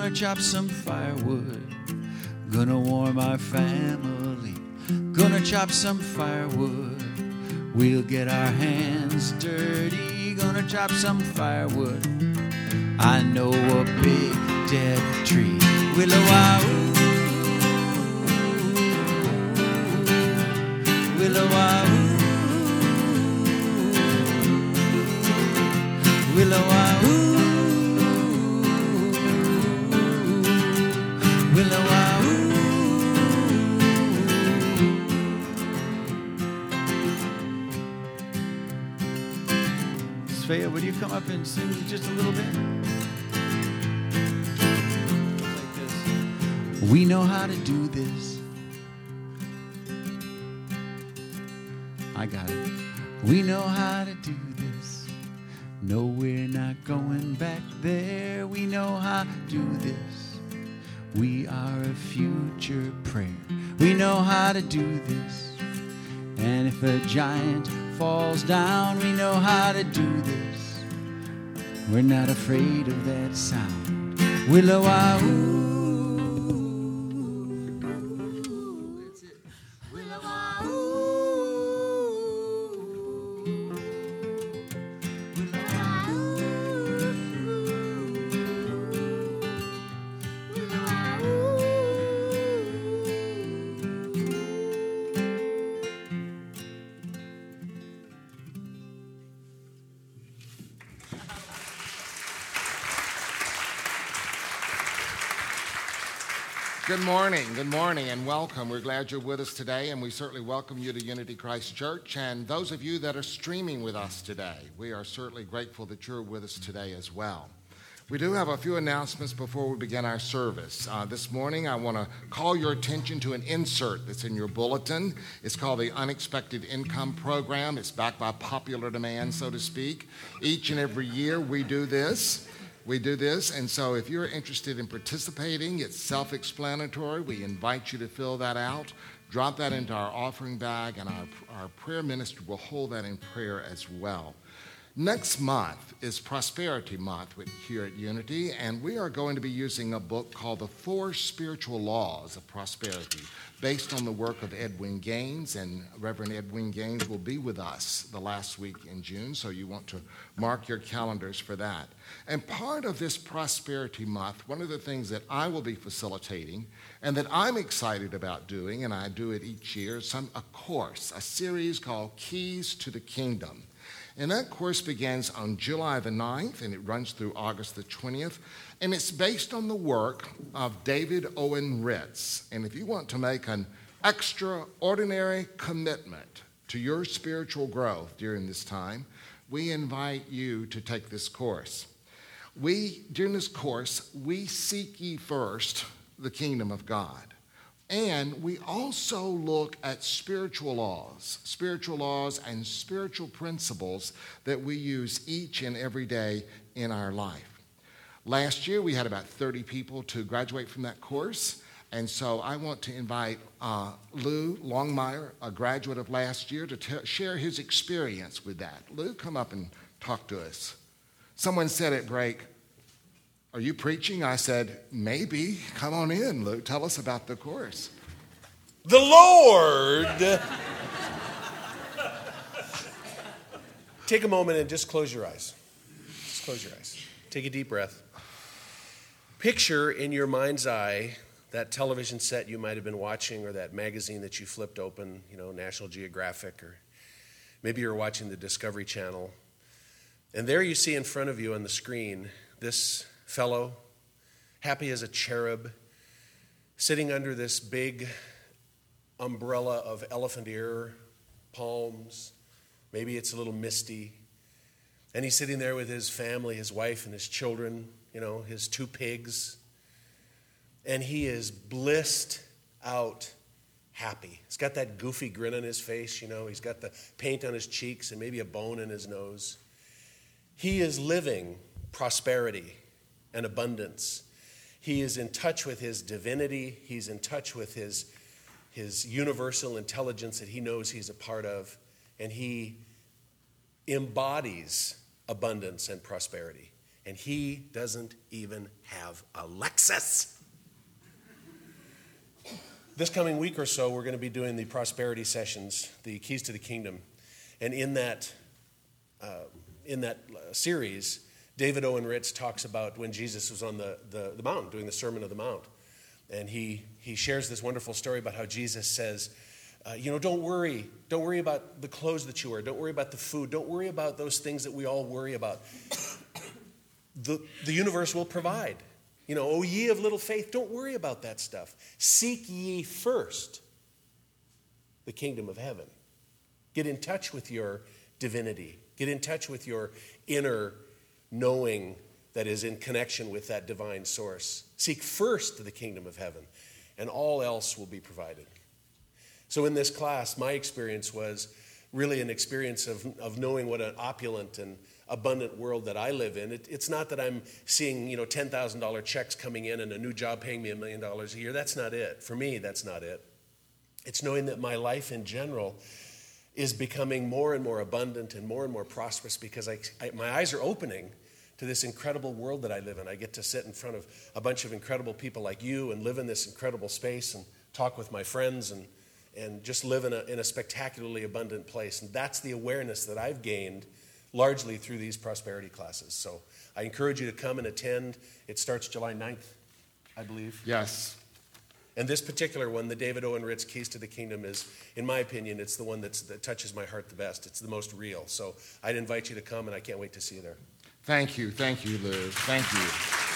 Gonna chop some firewood. Gonna warm our family. Gonna chop some firewood. We'll get our hands dirty. Gonna chop some firewood. I know a big dead tree. Willow-wah-oo. Willow-wah-oo. Willow-wah-oo. Willow-wah-oo. Svea, would you come up and sing just a little bit? Like this. We know how to do this. I got it. We know how to do this. No, we're not going back there. We know how to do this. We are a future prayer. We know how to do this. And if a giant falls down, we know how to do this. We're not afraid of that sound. Willow-wah-oo. That's it. Willow-wah-oo. Good morning, and welcome. We're glad you're with us today, and we certainly welcome you to Unity Christ Church. And those of you that are streaming with us today, we are certainly grateful that you're with us today as well. We do have a few announcements before we begin our service. This morning, I want to call your attention to an insert that's in your bulletin. It's called the Unexpected Income Program. It's backed by popular demand, so to speak. Each and every year, we do this. And so if you're interested in participating, it's self-explanatory. We invite you to fill that out, drop that into our offering bag, and our prayer minister will hold that in prayer as well. Next month is Prosperity Month here at Unity, and we are going to be using a book called The 4 Spiritual Laws of Prosperity, based on the work of Edwin Gaines, and Reverend Edwin Gaines will be with us the last week in June, so you want to mark your calendars for that. And part of this Prosperity Month, one of the things that I will be facilitating and that I'm excited about doing, and I do it each year, is a course, a series called Keys to the Kingdom. And that course begins on July the 9th, and it runs through August the 20th. And it's based on the work of David Owen Ritz. And if you want to make an extraordinary commitment to your spiritual growth during this time, we invite you to take this course. During this course, we seek ye first the kingdom of God. And we also look at spiritual laws and spiritual principles that we use each and every day in our life. Last year, we had about 30 people to graduate from that course. And so I want to invite Lou Longmire, a graduate of last year, to share his experience with that. Lou, come up and talk to us. Someone said at break, "Are you preaching?" I said, "Maybe. Come on in, Lou. Tell us about the course." The Lord. Take a moment and just close your eyes. Just close your eyes. Take a deep breath. Picture in your mind's eye that television set you might have been watching, or that magazine that you flipped open, National Geographic, or maybe you're watching the Discovery Channel. And there you see in front of you on the screen this fellow, happy as a cherub, sitting under this big umbrella of elephant ear palms. Maybe it's a little misty. And he's sitting there with his family, his wife and his children, his 2 pigs. And he is blissed out happy. He's got that goofy grin on his face, he's got the paint on his cheeks and maybe a bone in his nose. He is living prosperity and abundance. He is in touch with his divinity. He's in touch with his universal intelligence that he knows he's a part of. And he embodies abundance and prosperity. and he doesn't even have a Lexus. This coming week or so, we're going to be doing the prosperity sessions, the Keys to the Kingdom. And in that series, David Owen Ritz talks about when Jesus was on the mountain, doing the Sermon on the Mount. And he shares this wonderful story about how Jesus says, don't worry. Don't worry about the clothes that you wear. Don't worry about the food. Don't worry about those things that we all worry about. The universe will provide. O ye of little faith, don't worry about that stuff. Seek ye first the kingdom of heaven. Get in touch with your divinity. Get in touch with your inner knowing that is in connection with that divine source. Seek first the kingdom of heaven, and all else will be provided. So in this class, my experience was really an experience of knowing what an opulent and abundant world that I live in. It's not that I'm seeing, $10,000 checks coming in and a new job paying me $1 million a year. That's not it. For me, that's not it. It's knowing that my life in general is becoming more and more abundant and more prosperous because my eyes are opening to this incredible world that I live in. I get to sit in front of a bunch of incredible people like you and live in this incredible space and talk with my friends and just live in a spectacularly abundant place. And that's the awareness that I've gained largely through these prosperity classes. So I encourage you to come and attend. It starts July 9th, I believe. Yes. And this particular one, the David Owen Ritz Keys to the Kingdom, is, in my opinion, it's the one that touches my heart the best. It's the most real. So I'd invite you to come, and I can't wait to see you there. Thank you, Liz. Thank you.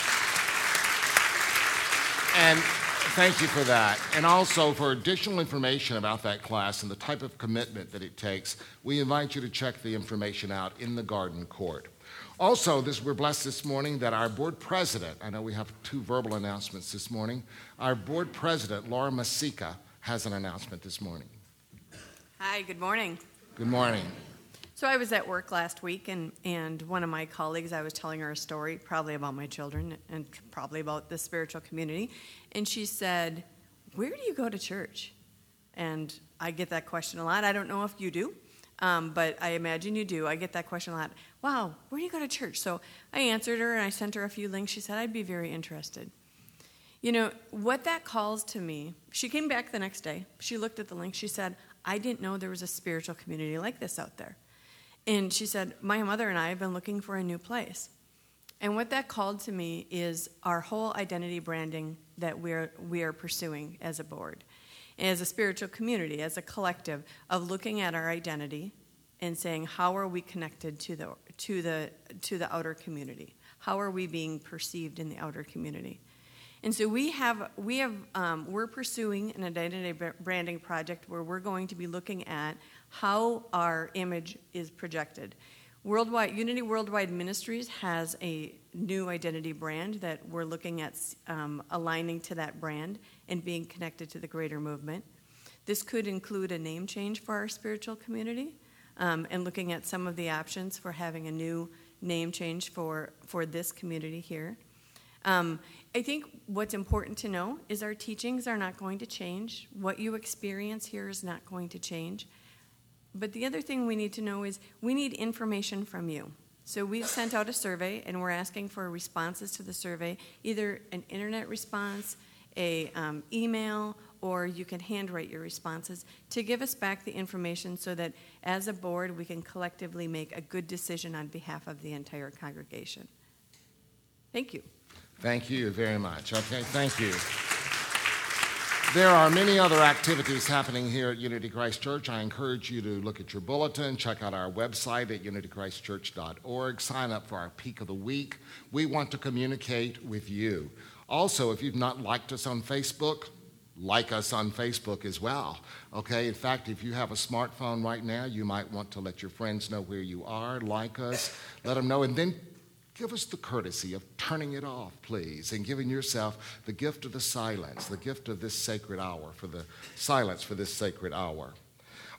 And thank you for that. And also for additional information about that class and the type of commitment that it takes, we invite you to check the information out in the Garden Court. Also, we're blessed this morning that our board president, I know we have 2 verbal announcements this morning, our board president, Laura Masika, has an announcement this morning. Hi, good morning. Good morning. So I was at work last week, and one of my colleagues, I was telling her a story, probably about my children and probably about the spiritual community, and she said, "Where do you go to church?" And I get that question a lot. I don't know if you do, but I imagine you do. I get that question a lot. Wow, where do you go to church? So I answered her, and I sent her a few links. She said, "I'd be very interested." What that calls to me, she came back the next day. She looked at the link. She said, "I didn't know there was a spiritual community like this out there." And she said, "My mother and I have been looking for a new place." And what that called to me is our whole identity branding that we are pursuing as a board, as a spiritual community, as a collective, of looking at our identity and saying, how are we connected to the outer community? How are we being perceived in the outer community? And so we're pursuing an identity branding project where we're going to be looking at how our image is projected. Unity Worldwide Ministries has a new identity brand that we're looking at aligning to that brand and being connected to the greater movement. This could include a name change for our spiritual community and looking at some of the options for having a new name change for this community here. I think what's important to know is our teachings are not going to change. What you experience here is not going to change. But the other thing we need to know is we need information from you. So we've sent out a survey, and we're asking for responses to the survey, either an internet response, a email, or you can handwrite your responses to give us back the information so that as a board we can collectively make a good decision on behalf of the entire congregation. Thank you. Thank you very much. Okay, thank you. There are many other activities happening here at Unity Christ Church. I encourage you to look at your bulletin, check out our website at unitychristchurch.org, sign up for our Peak of the Week. We want to communicate with you. Also, if you've not liked us on Facebook, like us on Facebook as well. Okay, in fact, if you have a smartphone right now, you might want to let your friends know where you are, like us, let them know, and then give us the courtesy of turning it off, please, and giving yourself the gift of the silence, the gift of this sacred hour, for the silence for this sacred hour.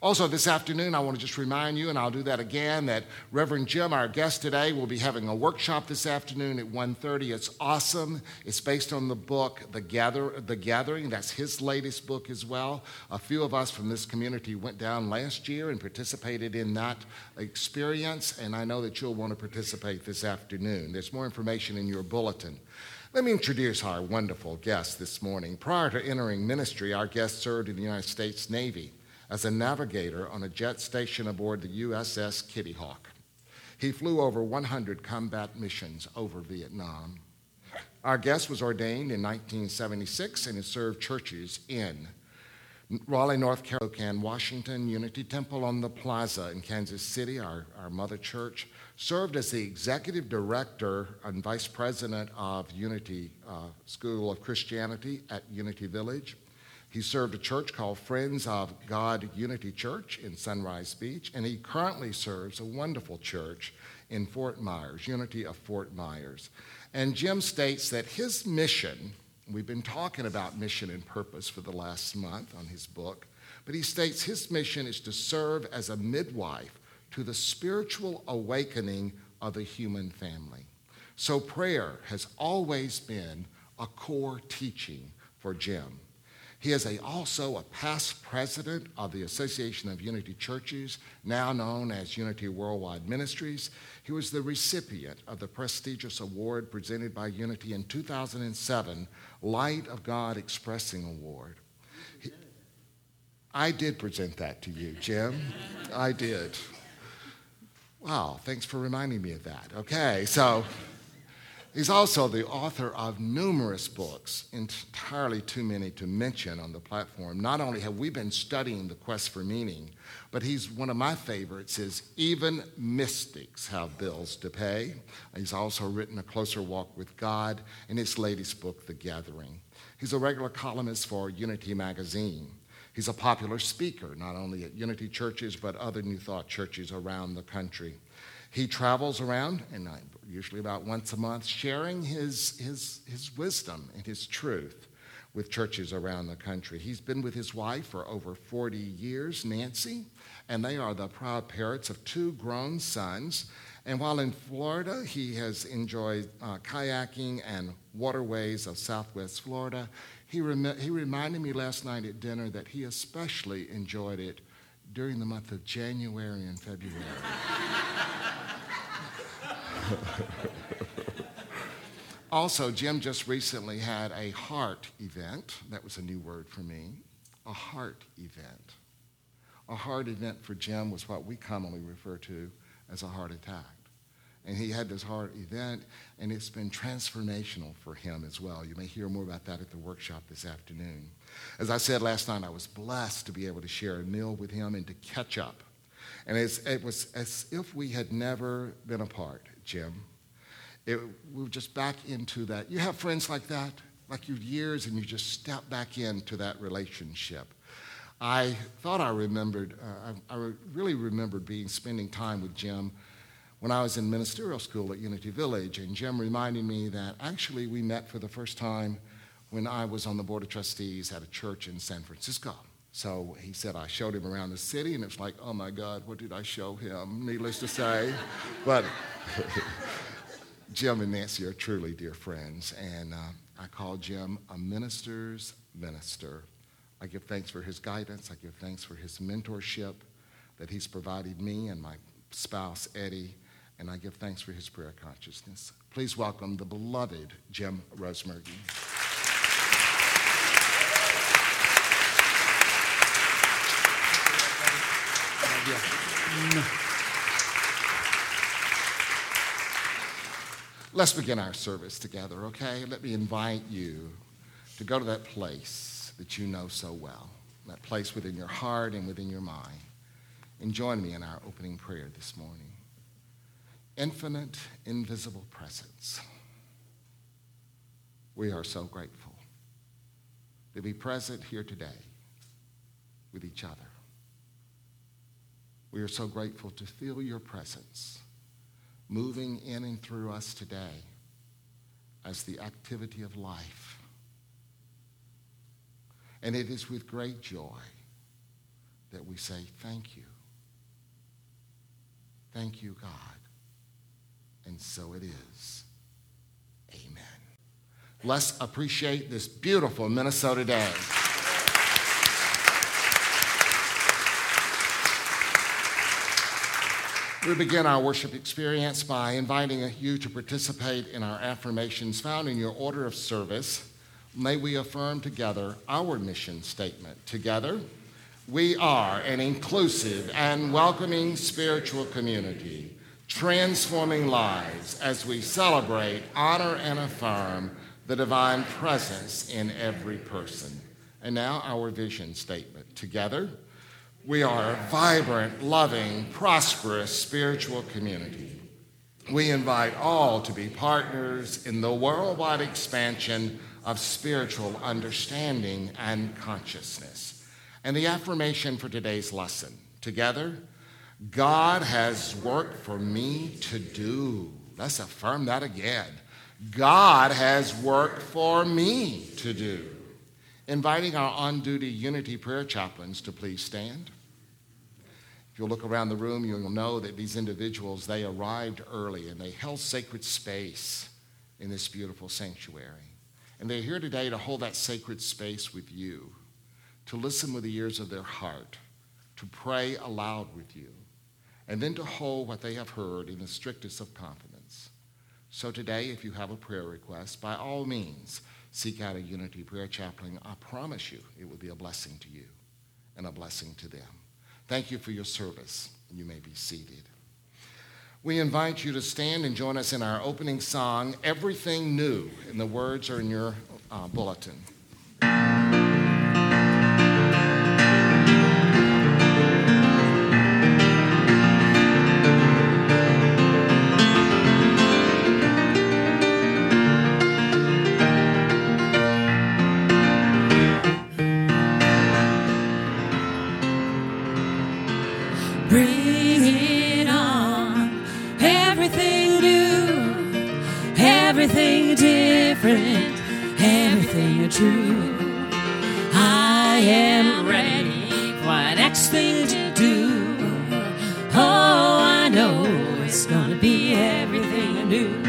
Also, this afternoon, I want to just remind you, and I'll do that again, that Reverend Jim, our guest today, will be having a workshop this afternoon at 1:30. It's awesome. It's based on the book, The Gathering. That's his latest book as well. A few of us from this community went down last year and participated in that experience, and I know that you'll want to participate this afternoon. There's more information in your bulletin. Let me introduce our wonderful guest this morning. Prior to entering ministry, our guest served in the United States Navy as a navigator on a jet station aboard the USS Kitty Hawk. He flew over 100 combat missions over Vietnam. Our guest was ordained in 1976 and has served churches in Raleigh, North Carolina, Washington, Unity Temple on the Plaza in Kansas City, our mother church, served as the executive director and vice president of Unity School of Christianity at Unity Village. He served a church called Friends of God Unity Church in Sunrise Beach, and he currently serves a wonderful church in Fort Myers, Unity of Fort Myers. And Jim states that his mission, we've been talking about mission and purpose for the last month on his book, but he states his mission is to serve as a midwife to the spiritual awakening of the human family. So prayer has always been a core teaching for Jim. He is also a past president of the Association of Unity Churches, now known as Unity Worldwide Ministries. He was the recipient of the prestigious award presented by Unity in 2007, Light of God Expressing Award. I did present that to you, Jim. I did. Wow, thanks for reminding me of that. Okay, so he's also the author of numerous books, entirely too many to mention on the platform. Not only have we been studying the quest for meaning, but he's one of my favorites is Even Mystics Have Bills to Pay. He's also written A Closer Walk with God and his latest book, The Gathering. He's a regular columnist for Unity Magazine. He's a popular speaker, not only at Unity churches, but other New Thought churches around the country. He travels around, and usually about once a month, sharing his wisdom and his truth with churches around the country. He's been with his wife for over 40 years, Nancy, and they are the proud parents of 2 grown sons. And while in Florida, he has enjoyed kayaking and waterways of Southwest Florida. He reminded me last night at dinner that he especially enjoyed it during the month of January and February. Also, Jim just recently had a heart event. That was a new word for me. A heart event. A heart event for Jim was what we commonly refer to as a heart attack. And he had this heart event, and it's been transformational for him as well. You may hear more about that at the workshop this afternoon. As I said last night, I was blessed to be able to share a meal with him and to catch up. And it was as if we had never been apart, Jim. We were just back into that. You have friends like that, like you've years, and you just step back into that relationship. I thought I remembered, I really remembered spending time with Jim when I was in ministerial school at Unity Village, and Jim reminded me that actually we met for the first time when I was on the board of trustees at a church in San Francisco. So he said I showed him around the city, and it's like, oh my God, what did I show him? Needless to say. But Jim and Nancy are truly dear friends, and I call Jim a minister's minister. I give thanks for his guidance. I give thanks for his mentorship that he's provided me and my spouse, Eddie, and I give thanks for his prayer consciousness. Please welcome the beloved Jim Rosemergy. Let's begin our service together, okay? Let me invite you to go to that place that you know so well, that place within your heart and within your mind, and join me in our opening prayer this morning. Infinite, invisible presence. We are so grateful to be present here today with each other. We are so grateful to feel your presence moving in and through us today as the activity of life. And it is with great joy that we say, thank you. Thank you, God. And so it is. Amen. Let's appreciate this beautiful Minnesota day. We begin our worship experience by inviting you to participate in our affirmations found in your order of service. May we affirm together our mission statement. Together, we are an inclusive and welcoming spiritual community, transforming lives as we celebrate, honor, and affirm the divine presence in every person. And now our vision statement. Together, we are a vibrant, loving, prosperous spiritual community. We invite all to be partners in the worldwide expansion of spiritual understanding and consciousness. And the affirmation for today's lesson. Together, God has work for me to do. Let's affirm that again. God has work for me to do. Inviting our on-duty Unity Prayer Chaplains to please stand. If you'll look around the room, you'll know that these individuals, they arrived early and they held sacred space in this beautiful sanctuary. And they're here today to hold that sacred space with you, to listen with the ears of their heart, to pray aloud with you, and then to hold what they have heard in the strictest of confidence. So today, if you have a prayer request, by all means, seek out a Unity Prayer Chaplain. I promise you it will be a blessing to you and a blessing to them. Thank you for your service. You may be seated. We invite you to stand and join us in our opening song, Everything New, and the words are in your bulletin. Bring it on, everything new, everything different, everything true. I am ready for the next thing to do. Oh, I know it's gonna be everything new.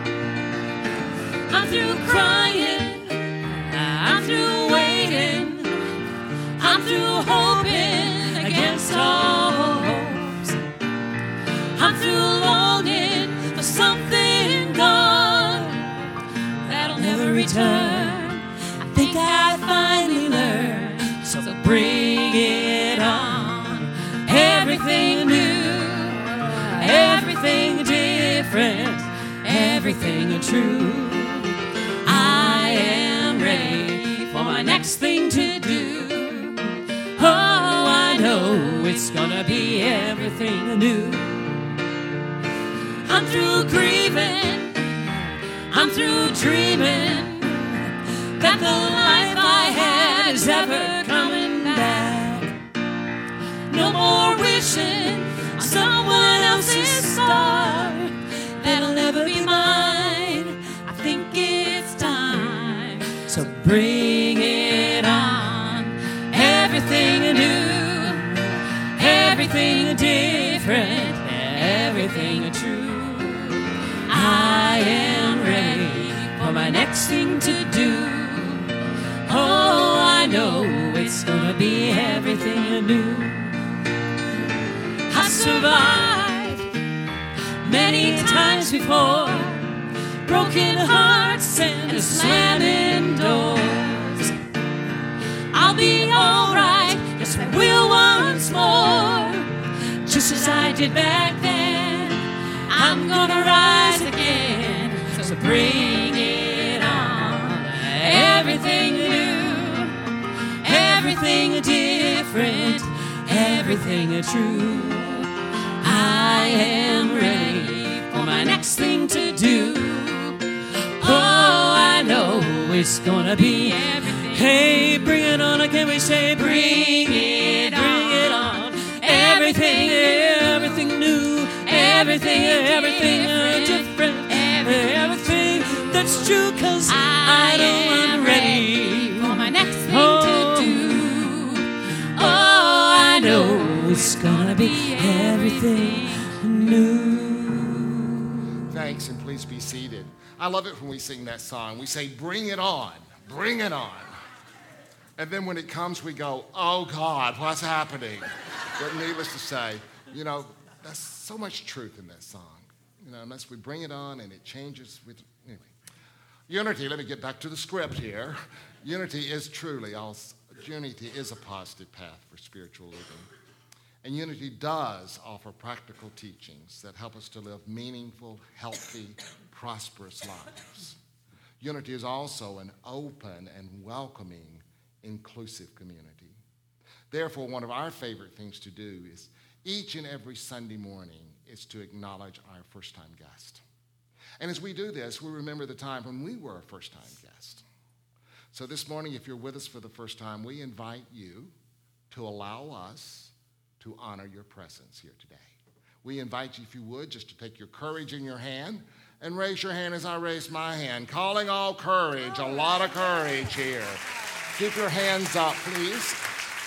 I'm through crying, I'm through waiting, I'm through hoping against all hopes. I'm through longing for something gone that'll never return. I think I finally learned, so bring it on. Everything new, everything different, everything true. I am ready for my next thing to do. Oh, I know it's gonna be everything new. I'm through grieving, I'm through dreaming that the life I had is ever coming back. No more wishing on someone else's star that'll never be mine. I think it's time, so bring it on. Everything new, everything different, everything true. I am ready for my next thing to do. Oh, I know it's gonna be everything new. I survived many times before, broken hearts and slamming doors. I'll be alright, yes I will once more, just as I did back then. I'm gonna rise again, so bring it on. Everything new, everything different, everything true. I am ready for my next thing to do. Oh, I know it's gonna be everything. Hey, bring it on, can we say bring it on? Bring it on. Everything, everything new, everything different, everything that's true, 'cause I know I'm ready for my next thing to do. Oh, I know everything new. Thanks, and please be seated. I love it when we sing that song. We say, bring it on, bring it on. And then when it comes, we go, oh God, what's happening? But needless to say, there's so much truth in that song. Unless we bring it on and it changes with, anyway. Unity, let me get back to the script here. Unity is a positive path for spiritual living. And unity does offer practical teachings that help us to live meaningful, healthy, prosperous lives. Unity is also an open and welcoming, inclusive community. Therefore, one of our favorite things to do is each and every Sunday morning is to acknowledge our first-time guest. And as we do this, we remember the time when we were a first-time guest. So this morning, if you're with us for the first time, we invite you to allow us to honor your presence here today. We invite you, if you would, just to take your courage in your hand and raise your hand as I raise my hand. Calling all courage, a lot of courage here. Keep your hands up, please.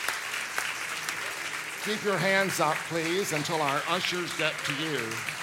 Keep your hands up, please, until our ushers get to you.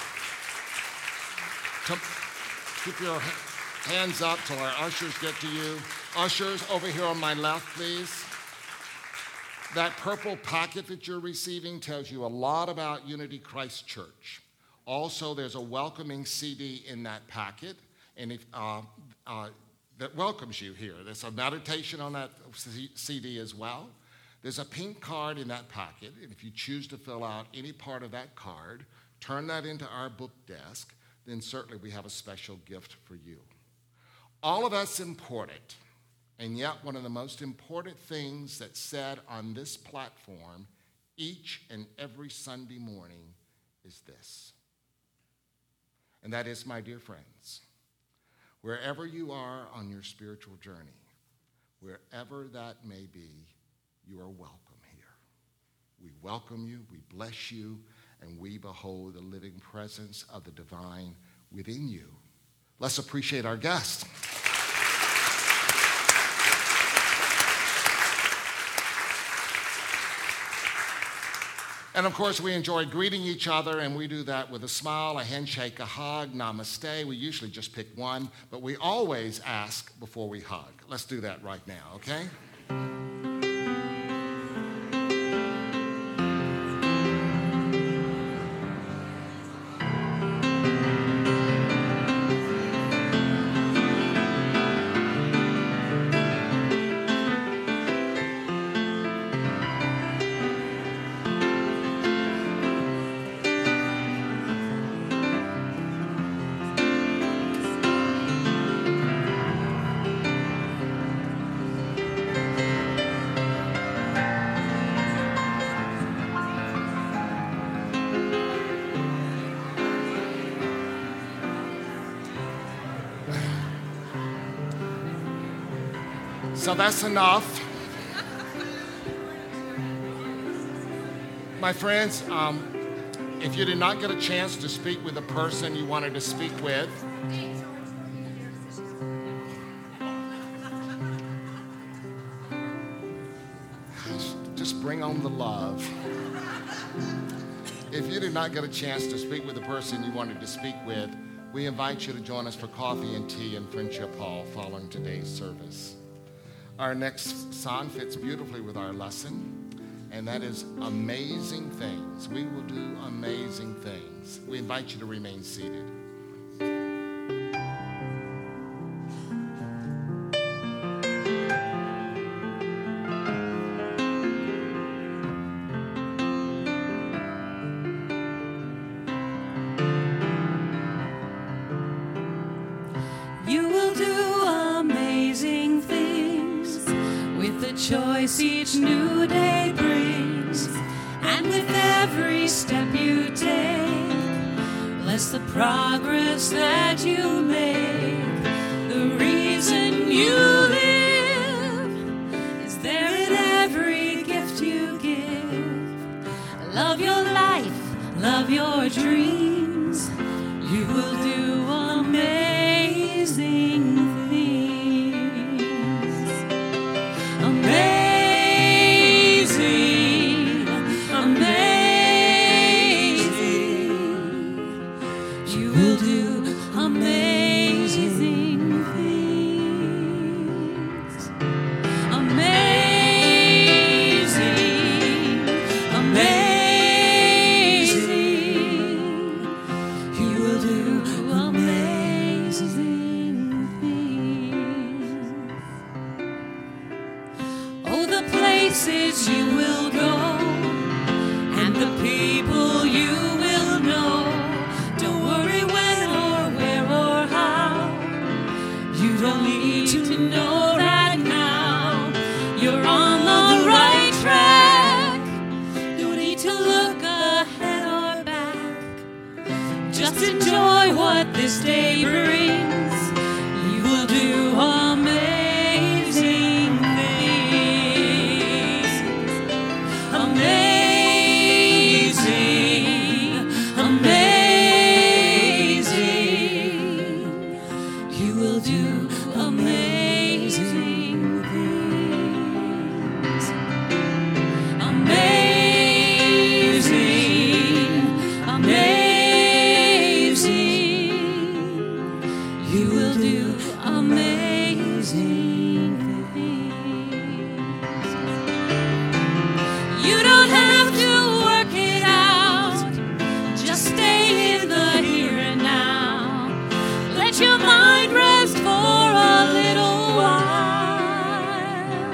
Keep your hands up till our ushers get to you. Ushers, over here on my left, please. That purple packet that you're receiving tells you a lot about Unity Christ Church. Also, there's a welcoming CD in that packet, and that welcomes you here. There's a meditation on that CD as well. There's a pink card in that packet, and if you choose to fill out any part of that card, turn that into our book desk, then certainly we have a special gift for you. All of that's important. And yet, one of the most important things that's said on this platform each and every Sunday morning is this. And that is, my dear friends, wherever you are on your spiritual journey, wherever that may be, you are welcome here. We welcome you, we bless you, and we behold the living presence of the divine within you. Let's appreciate our guest. And of course, we enjoy greeting each other, and we do that with a smile, a handshake, a hug, namaste. We usually just pick one, but we always ask before we hug. Let's do that right now, okay? So that's enough. My friends, if you did not get a chance to speak with the person you wanted to speak with, just bring on the love. If you did not get a chance to speak with the person you wanted to speak with, we invite you to join us for coffee and tea in Friendship Hall following today's service. Our next song fits beautifully with our lesson, and that is Amazing Things. We will do amazing things. We invite you to remain seated. You will do amazing things with the choice each new day brings. And with every step you take, bless the progress that you make. The reason you live is there in every gift you give. Love your life, love your dreams. You will do amazing things. Amazing, amazing places you will go, and the people you will know. Don't worry when or where or how. You don't need to know that now. You're on the right track. Don't need to look ahead or back. Just enjoy what this day brings. You will do amazing things. Amazing, amazing. You will do amazing things. Amazing, amazing. You will do amazing things. You don't have to work it out. Just stay in the here and now. Let your mind rest for a little while.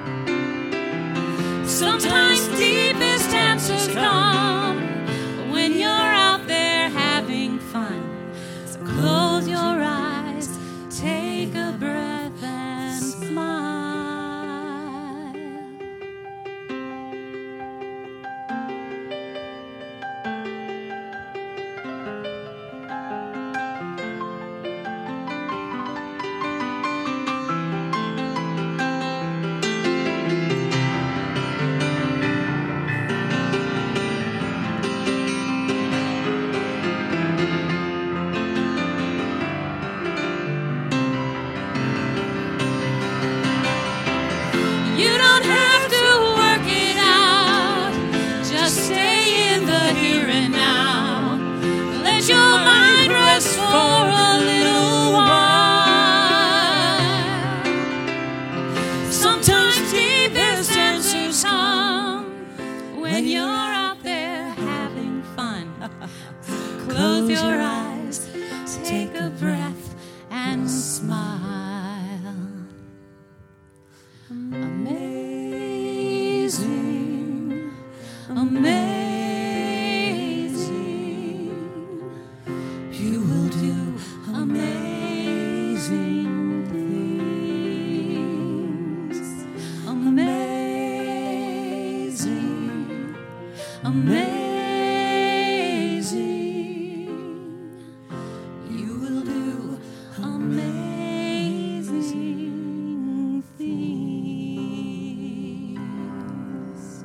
Sometimes deepest answers come when you're out there having fun. So close your eyes, take a breath and smile. You don't have to work it out. Just stay in the here and now. Let your mind rest for a little while. Sometimes deepest answers come when you're out there having fun. Close your eyes, take a breath, and smile. Amazing, amazing. You will do amazing things. Amazing, amazing. You will do amazing things.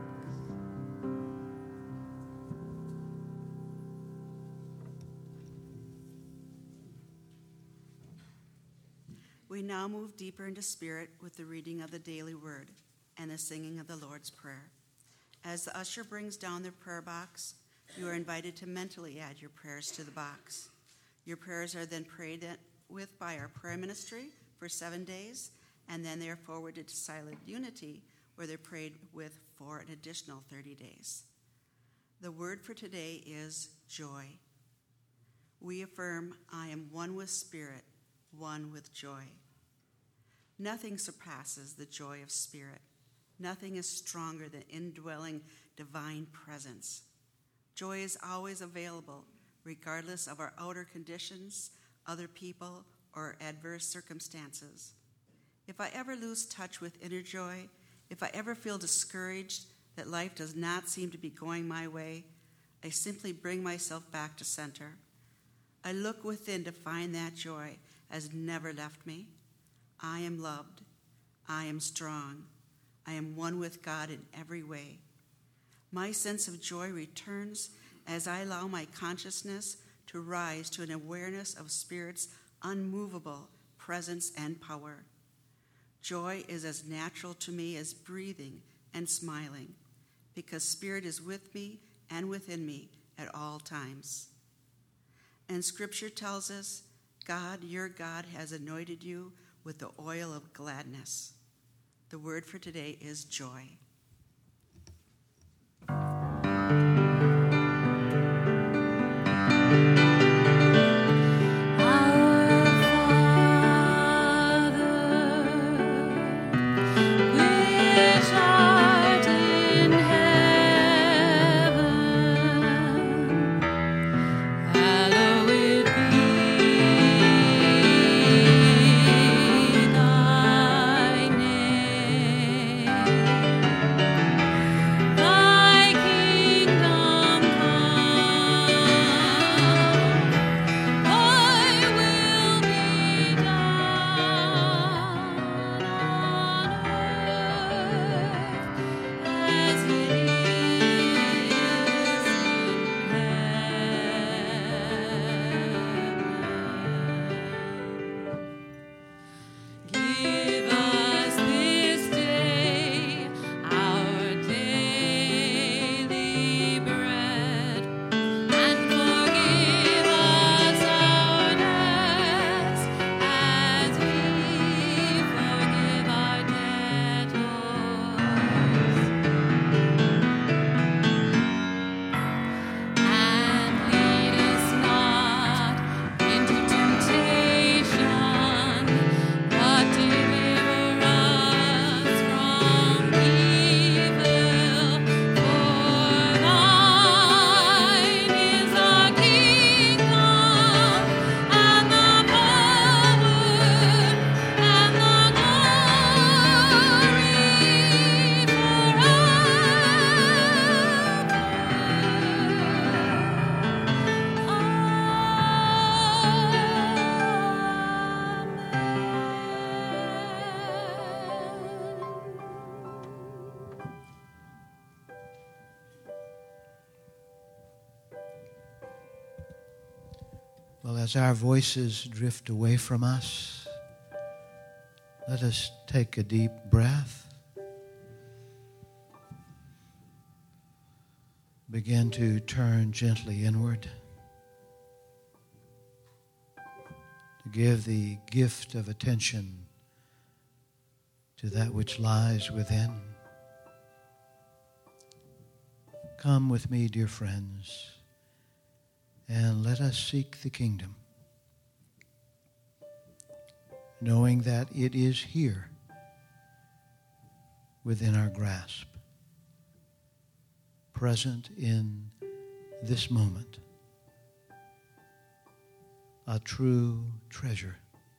We now move deeper into spirit with the reading of the daily word and the singing of the Lord's Prayer. As the usher brings down the prayer box, you are invited to mentally add your prayers to the box. Your prayers are then prayed with by our prayer ministry for 7 days, and then they are forwarded to Silent Unity, where they're prayed with for an additional 30 days. The word for today is joy. We affirm, I am one with spirit, one with joy. Nothing surpasses the joy of spirit. Nothing is stronger than indwelling divine presence. Joy is always available, regardless of our outer conditions, other people, or adverse circumstances. If I ever lose touch with inner joy, if I ever feel discouraged that life does not seem to be going my way, I simply bring myself back to center. I look within to find that joy has never left me. I am loved. I am strong. I am one with God in every way. My sense of joy returns as I allow my consciousness to rise to an awareness of Spirit's unmovable presence and power. Joy is as natural to me as breathing and smiling, because Spirit is with me and within me at all times. And Scripture tells us, God, your God, has anointed you with the oil of gladness. The word for today is joy. Our Father, which art Well, as our voices drift away from us, let us take a deep breath. Begin to turn gently inward. To give the gift of attention to that which lies within. Come with me, dear friends, and let us seek the kingdom, knowing that it is here within our grasp, present in this moment, a true treasure,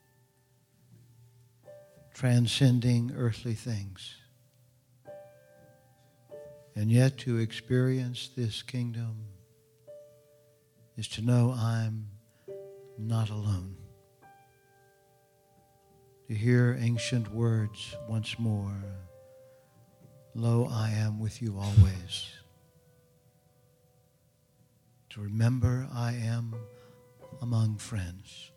transcending earthly things. And yet to experience this kingdom is to know I'm not alone. To hear ancient words once more, lo, I am with you always. To remember I am among friends.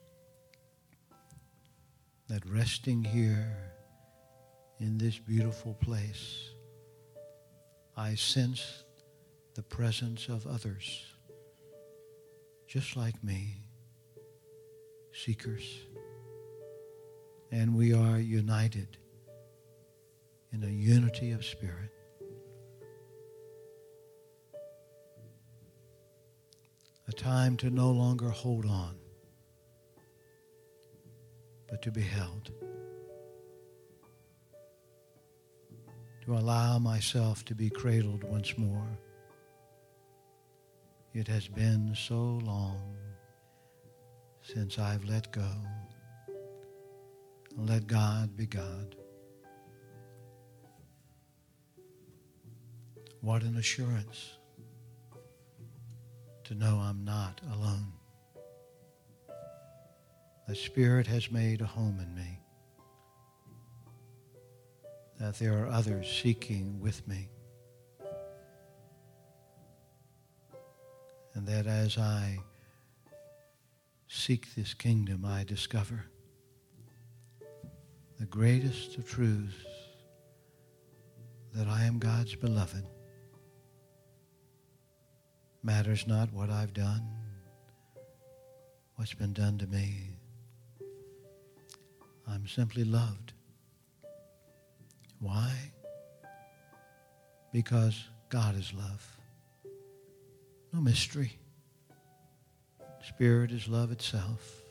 That resting here in this beautiful place, I sense the presence of others, just like me, seekers. And we are united in a unity of spirit. A time to no longer hold on, but to be held. To allow myself to be cradled once more. It has been so long since I've let go. Let God be God. What an assurance to know I'm not alone. The Spirit has made a home in me. That there are others seeking with me. And that as I seek this kingdom, I discover the greatest of truths, that I am God's beloved. Matters not what I've done, what's been done to me. I'm simply loved. Why? Because God is love. No mystery. Spirit is love itself.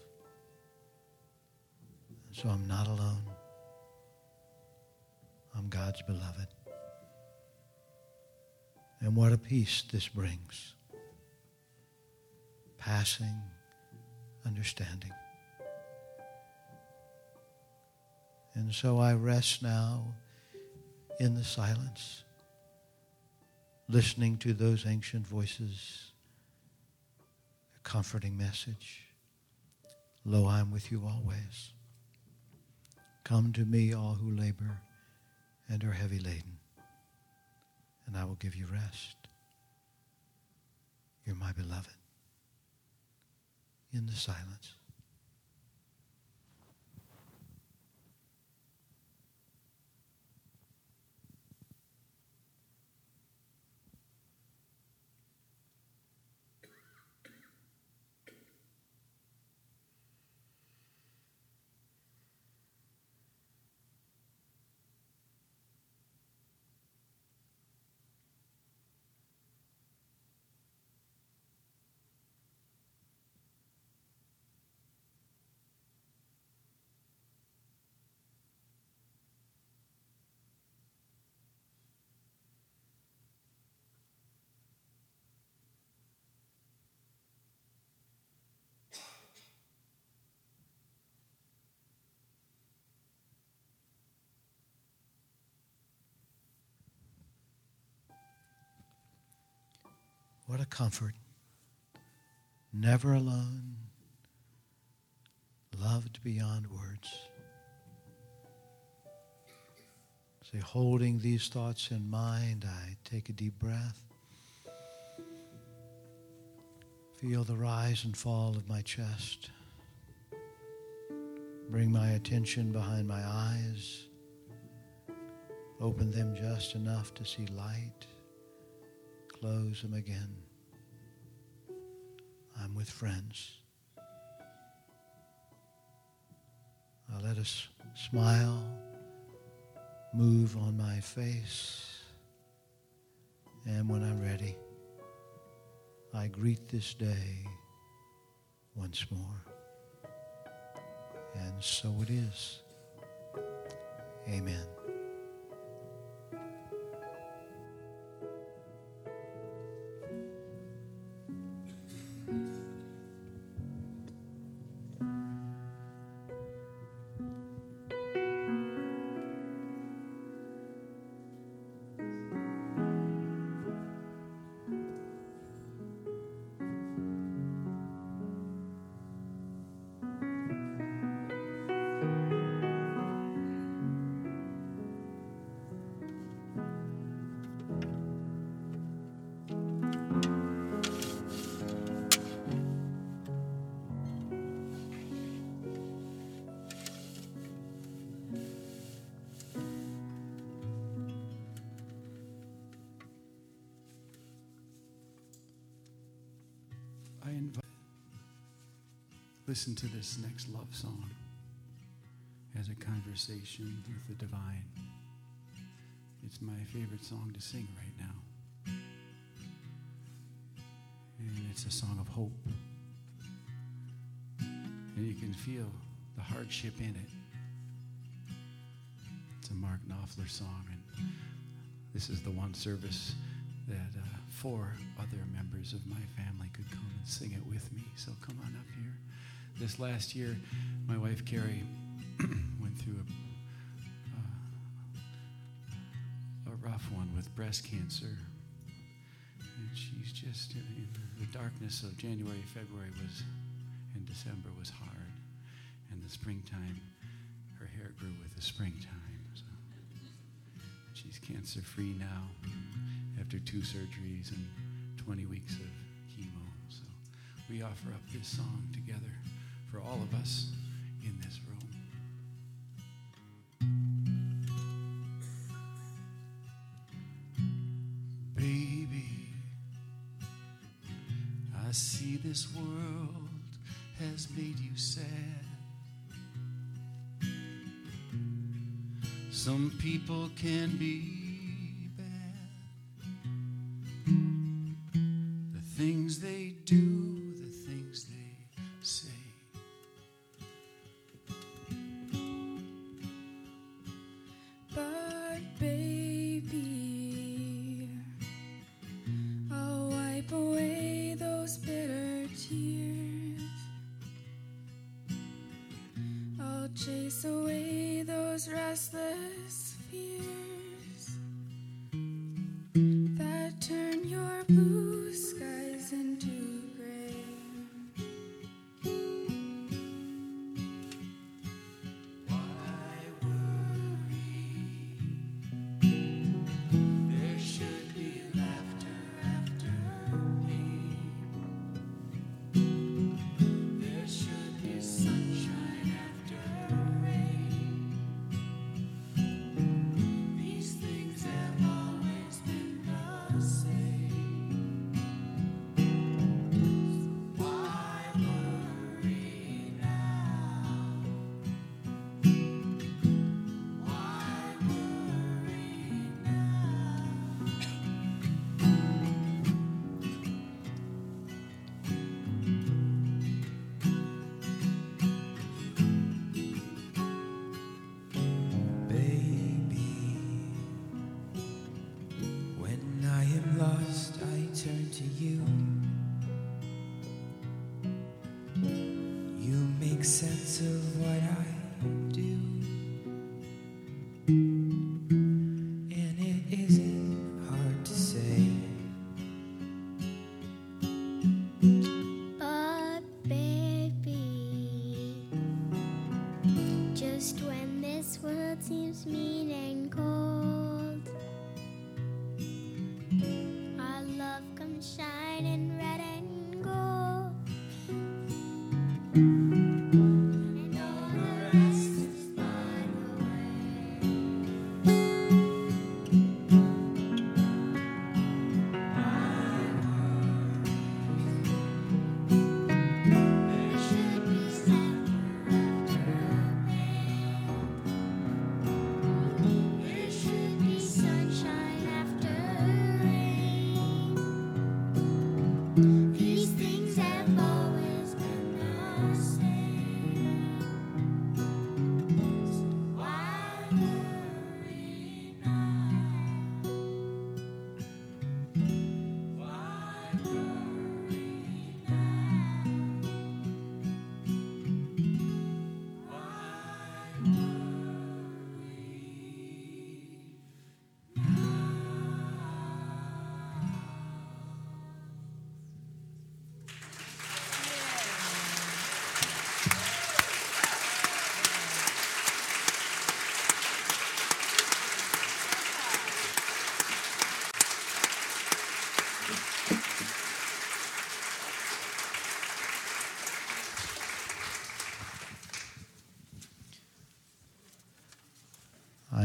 And so I'm not alone. I'm God's beloved. And what a peace this brings. Passing understanding. And so I rest now in the silence, listening to those ancient voices, a comforting message. Lo, I'm with you always. Come to me, all who labor and are heavy laden, and I will give you rest. You're my beloved. In the silence. What a comfort. Never alone. Loved beyond words. So holding these thoughts in mind, I take a deep breath. Feel the rise and fall of my chest. Bring my attention behind my eyes. Open them just enough to see light. Close them again. I'm with friends. Now let us smile, move on my face, and when I'm ready, I greet this day once more. And so it is. Amen. I invite listen to this next love song as a conversation with the divine. It's my favorite song to sing right now. And it's a song of hope. And you can feel the hardship in it. It's a Mark Knopfler song, and this is the one service that 4 other members of my family could come and sing it with me. So come on up here. This last year, my wife Carrie went through a rough one with breast cancer. And she's just in the darkness of January, February and December was hard. And the springtime, her hair grew with the springtime. So she's cancer-free now after 2 surgeries and 20 weeks of chemo. So we offer up this song together for all of us in this room. Baby, I see this world has made you sad. Some people can be things they do, the things they say. But baby, I'll wipe away those bitter tears. I'll chase away those restless fears that turn your blue skies into gray.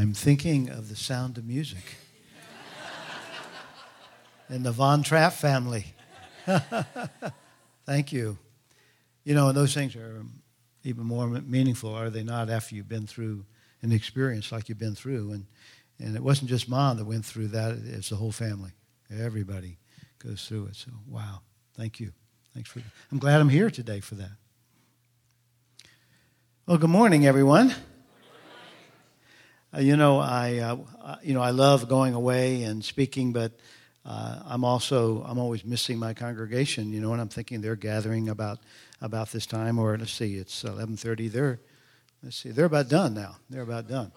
I'm thinking of The Sound of Music and the Von Trapp family. Thank you. You know, and those things are even more meaningful, are they not, after you've been through an experience like you've been through. And it wasn't just Mom that went through that. It's the whole family. Everybody goes through it. So, wow. Thank you. Thanks for that. I'm glad I'm here today for that. Well, good morning, everyone. I love going away and speaking, but I'm always missing my congregation, and I'm thinking they're gathering about this time, or let's see, it's 11:30. They're about done now. They're about done.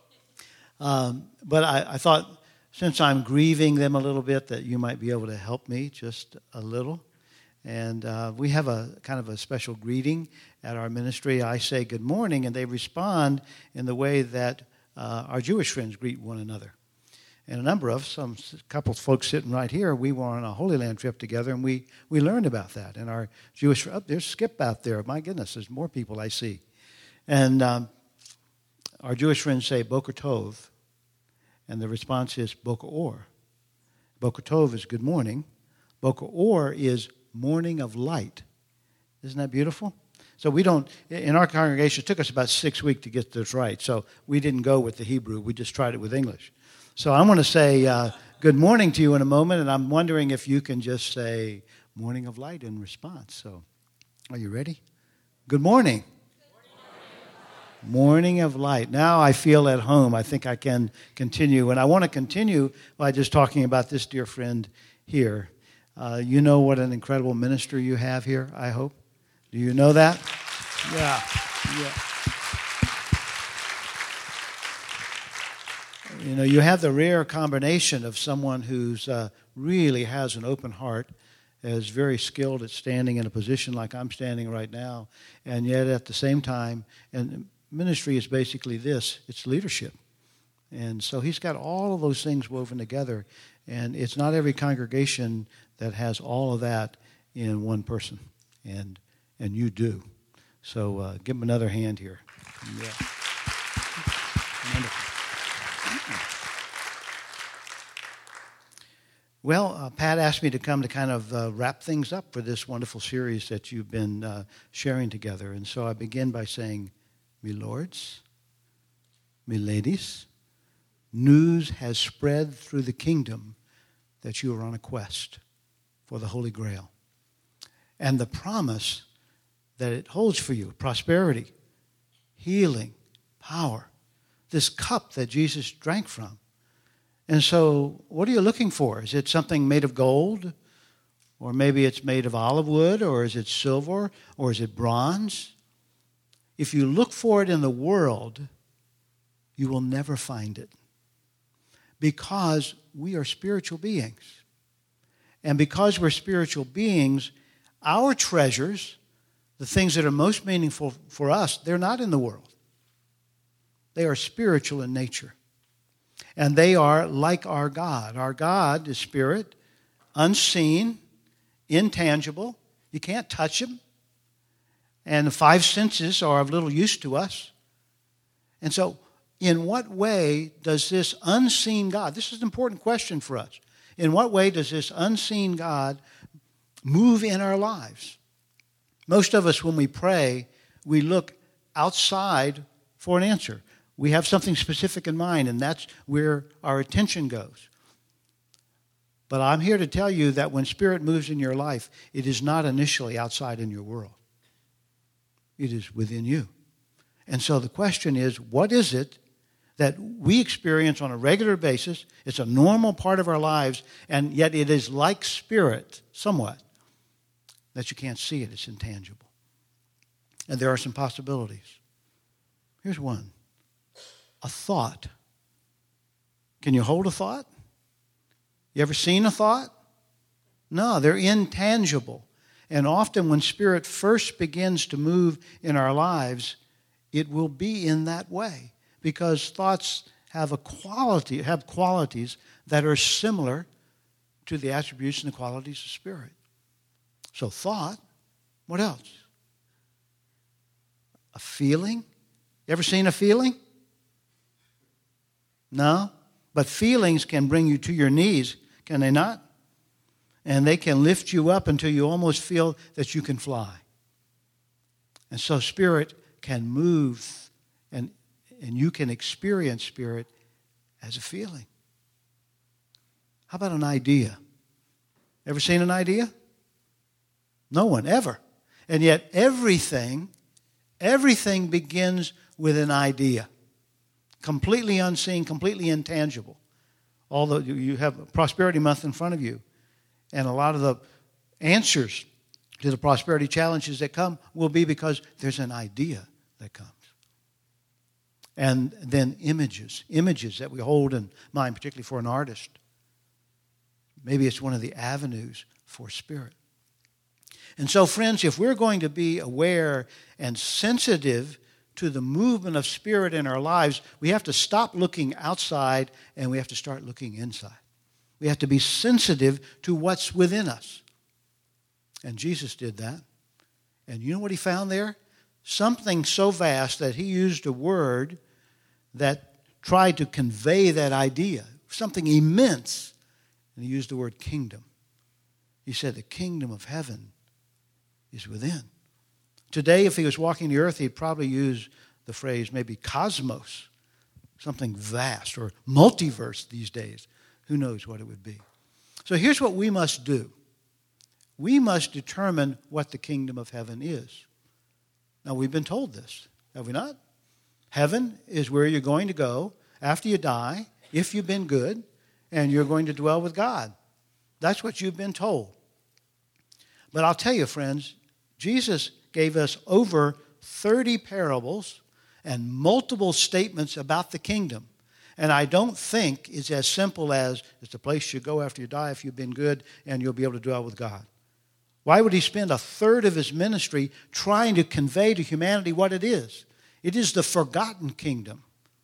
But I thought, since I'm grieving them a little bit, that you might be able to help me just a little. And we have a kind of a special greeting at our ministry. I say good morning, and they respond in the way that our Jewish friends greet one another. And a couple of folks sitting right here, we were on a Holy Land trip together, and we learned about that. And our Jewish, there's Skip out there. My goodness, there's more people I see. And our Jewish friends say Boker Tov, and the response is Boker Or. Boker Tov is good morning. Boker Or is morning of light. Isn't that beautiful? So in our congregation, it took us about 6 weeks to get this right. So we didn't go with the Hebrew. We just tried it with English. So I'm going to say good morning to you in a moment, and I'm wondering if you can just say morning of light in response. So are you ready? Good morning. Morning of light. Now I feel at home. I think I can continue. And I want to continue by just talking about this dear friend here. You know what an incredible minister you have here, I hope. Do you know that? Yeah. You have the rare combination of someone who's really has an open heart, is very skilled at standing in a position like I'm standing right now, and yet at the same time, and ministry is basically this, it's leadership. And so he's got all of those things woven together, and it's not every congregation that has all of that in one person, and you do. So give him another hand here. Yeah. Wonderful. Well, Pat asked me to come to kind of wrap things up for this wonderful series that you've been sharing together. And so I begin by saying, me lords, me ladies, news has spread through the kingdom that you are on a quest for the Holy Grail. And the promise that it holds for you, prosperity, healing, power, this cup that Jesus drank from. And so what are you looking for? Is it something made of gold? Or maybe it's made of olive wood? Or is it silver? Or is it bronze? If you look for it in the world, you will never find it. Because we are spiritual beings. And because we're spiritual beings, our treasures, the things that are most meaningful for us, they're not in the world. They are spiritual in nature. And they are like our God. Our God is spirit, unseen, intangible. You can't touch him. And the five senses are of little use to us. And so, in what way does this unseen God, this is an important question for us, in what way does this unseen God move in our lives? Most of us, when we pray, we look outside for an answer. We have something specific in mind, and that's where our attention goes. But I'm here to tell you that when Spirit moves in your life, it is not initially outside in your world. It is within you. And so the question is, what is it that we experience on a regular basis? It's a normal part of our lives, and yet it is like Spirit, somewhat, that you can't see it. It's intangible. And there are some possibilities. Here's one. A thought. Can you hold a thought? You ever seen a thought? No, they're intangible. And often when Spirit first begins to move in our lives, it will be in that way. Because thoughts have qualities that are similar to the attributes and the qualities of Spirit. So thought, what else? A feeling. You ever seen a feeling? No, but feelings can bring you to your knees, can they not? And they can lift you up until you almost feel that you can fly. And so Spirit can move, and you can experience Spirit as a feeling. How about an idea? Ever seen an idea? No one, ever. And yet everything begins with an idea. Completely unseen, completely intangible. Although you have Prosperity Month in front of you, and a lot of the answers to the prosperity challenges that come will be because there's an idea that comes. And then images that we hold in mind, particularly for an artist. Maybe it's one of the avenues for Spirit. And so, friends, if we're going to be aware and sensitive to the movement of Spirit in our lives, we have to stop looking outside and we have to start looking inside. We have to be sensitive to what's within us. And Jesus did that. And you know what he found there? Something so vast that he used a word that tried to convey that idea. Something immense. And he used the word kingdom. He said the kingdom of heaven is within. Today, if he was walking the earth, he'd probably use the phrase maybe cosmos, something vast, or multiverse these days. Who knows what it would be? So here's what we must do. We must determine what the kingdom of heaven is. Now, we've been told this, have we not? Heaven is where you're going to go after you die, if you've been good, and you're going to dwell with God. That's what you've been told. But I'll tell you, friends, Jesus gave us over 30 parables and multiple statements about the kingdom. And I don't think it's as simple as it's the place you go after you die if you've been good and you'll be able to dwell with God. Why would he spend a third of his ministry trying to convey to humanity what it is? It is the forgotten kingdom.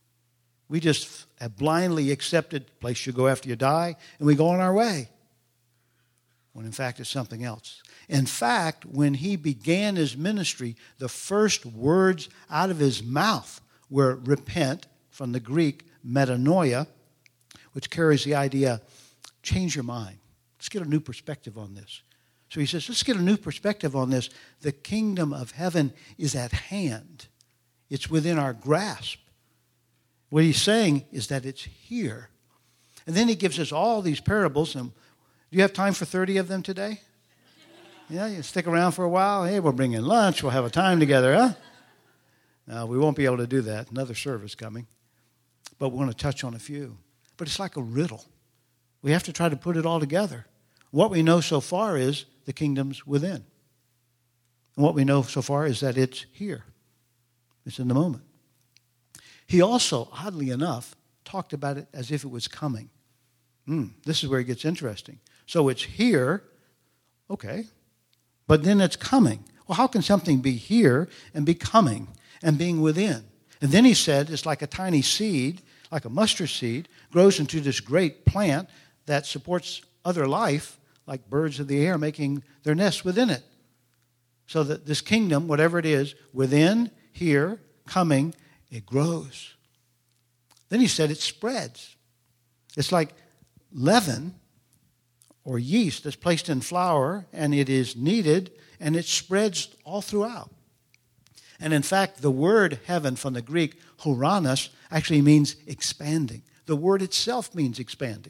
We just have blindly accepted the place you go after you die, and we go on our way. When in fact it's something else. In fact, when he began his ministry, the first words out of his mouth were repent, from the Greek metanoia, which carries the idea, change your mind. Let's get a new perspective on this. So he says, let's get a new perspective on this. The kingdom of heaven is at hand. It's within our grasp. What he's saying is that it's here. And then he gives us all these parables. And do you have time for 30 of them today? Yeah, you stick around for a while. Hey, we'll bring in lunch. We'll have a time together, huh? No, we won't be able to do that. Another service coming. But we're going to touch on a few. But it's like a riddle. We have to try to put it all together. What we know so far is the kingdom's within. And what we know so far is that it's here. It's in the moment. He also, oddly enough, talked about it as if it was coming. This is where it gets interesting. So it's here, okay, but then it's coming. Well, how can something be here and be coming and being within? And then he said it's like a tiny seed, like a mustard seed, grows into this great plant that supports other life, like birds of the air making their nests within it. So that this kingdom, whatever it is, within, here, coming, it grows. Then he said it spreads. It's like leaven or yeast that's placed in flour, and it is kneaded, and it spreads all throughout. And in fact, the word heaven from the Greek, horanos, actually means expanding. The word itself means expanding.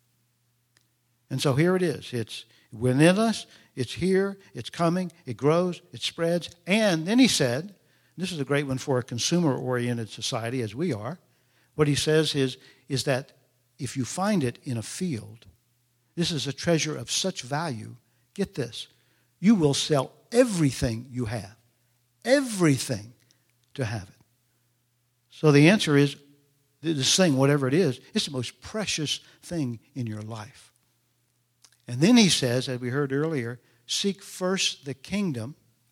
And so here it is. It's within us, it's here, it's coming, it grows, it spreads. And then he said, this is a great one for a consumer-oriented society as we are, what he says is that if you find it in a field, this is a treasure of such value, get this, you will sell everything you have. Everything to have it. So the answer is, this thing, whatever it is, it's the most precious thing in your life. And then he says, as we heard earlier, seek first the kingdom,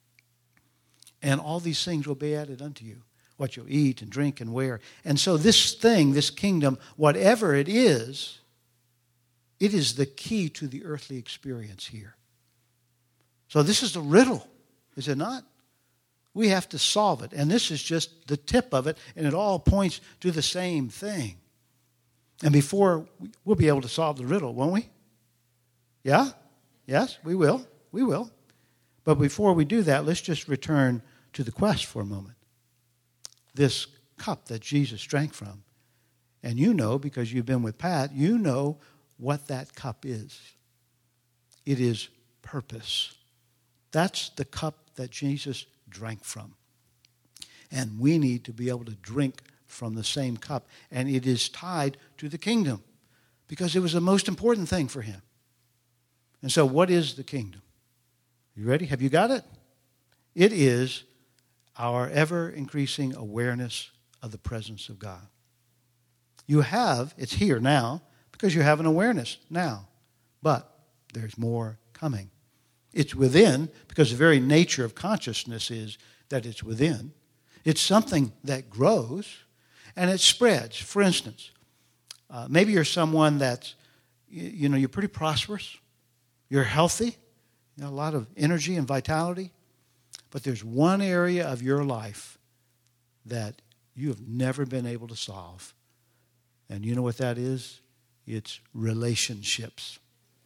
and all these things will be added unto you. What you'll eat and drink and wear. And so this thing, this kingdom, whatever it is the key to the earthly experience here. So this is the riddle, is it not? We have to solve it. And this is just the tip of it, and it all points to the same thing. And before, we'll be able to solve the riddle, won't we? Yeah? Yes, we will. We will. But before we do that, let's just return to the quest for a moment. This cup that Jesus drank from. And you know, because you've been with Pat, you know what that cup is. It is purpose. That's the cup that Jesus drank from. And we need to be able to drink from the same cup. And it is tied to the kingdom because it was the most important thing for him. And so what is the kingdom? You ready? Have you got it? It is our ever-increasing awareness of the presence of God. You have, it's here now, because you have an awareness now. But there's more coming. It's within, because the very nature of consciousness is that it's within. It's something that grows, and it spreads. For instance, maybe you're someone that's, you're pretty prosperous. You're healthy. You know, a lot of energy and vitality. But there's one area of your life that you have never been able to solve. And you know what that is? It's relationships.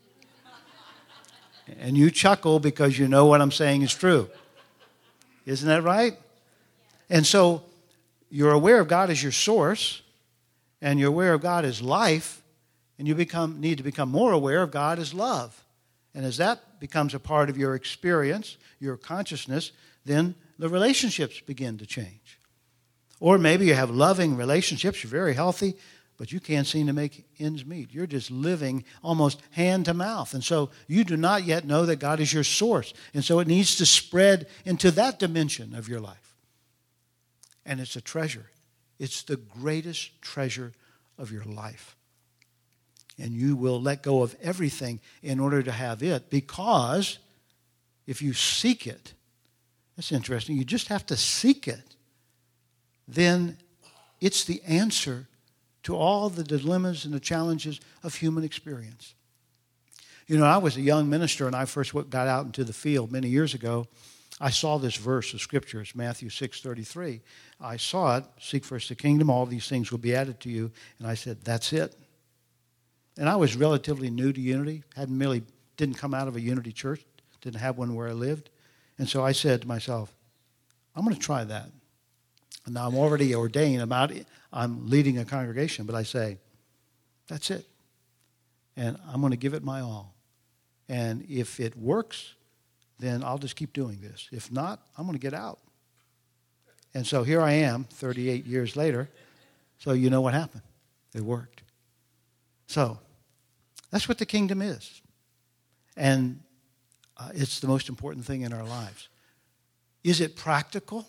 And you chuckle because you know what I'm saying is true. Isn't that right? And so you're aware of God as your source, and you're aware of God as life, and you need to become more aware of God as love. And as that becomes a part of your experience, your consciousness, then the relationships begin to change. Or maybe you have loving relationships, you're very healthy, but you can't seem to make ends meet. You're just living almost hand to mouth. And so you do not yet know that God is your source. And so it needs to spread into that dimension of your life. And it's a treasure. It's the greatest treasure of your life. And you will let go of everything in order to have it, because if you seek it, that's interesting, you just have to seek it, then it's the answer to all the dilemmas and the challenges of human experience. You know, I was a young minister and I first got out into the field many years ago. I saw this verse of Scripture. It's Matthew 6:33. I saw it, seek first the kingdom, all these things will be added to you. And I said, that's it. And I was relatively new to Unity, didn't come out of a Unity church, didn't have one where I lived. And so I said to myself, I'm going to try that. And now I'm already ordained, I'm leading a congregation, but I say, that's it. And I'm going to give it my all. And if it works, then I'll just keep doing this. If not, I'm going to get out. And so here I am, 38 years later. So you know what happened. It worked. So that's what the kingdom is. And it's the most important thing in our lives. Is it practical?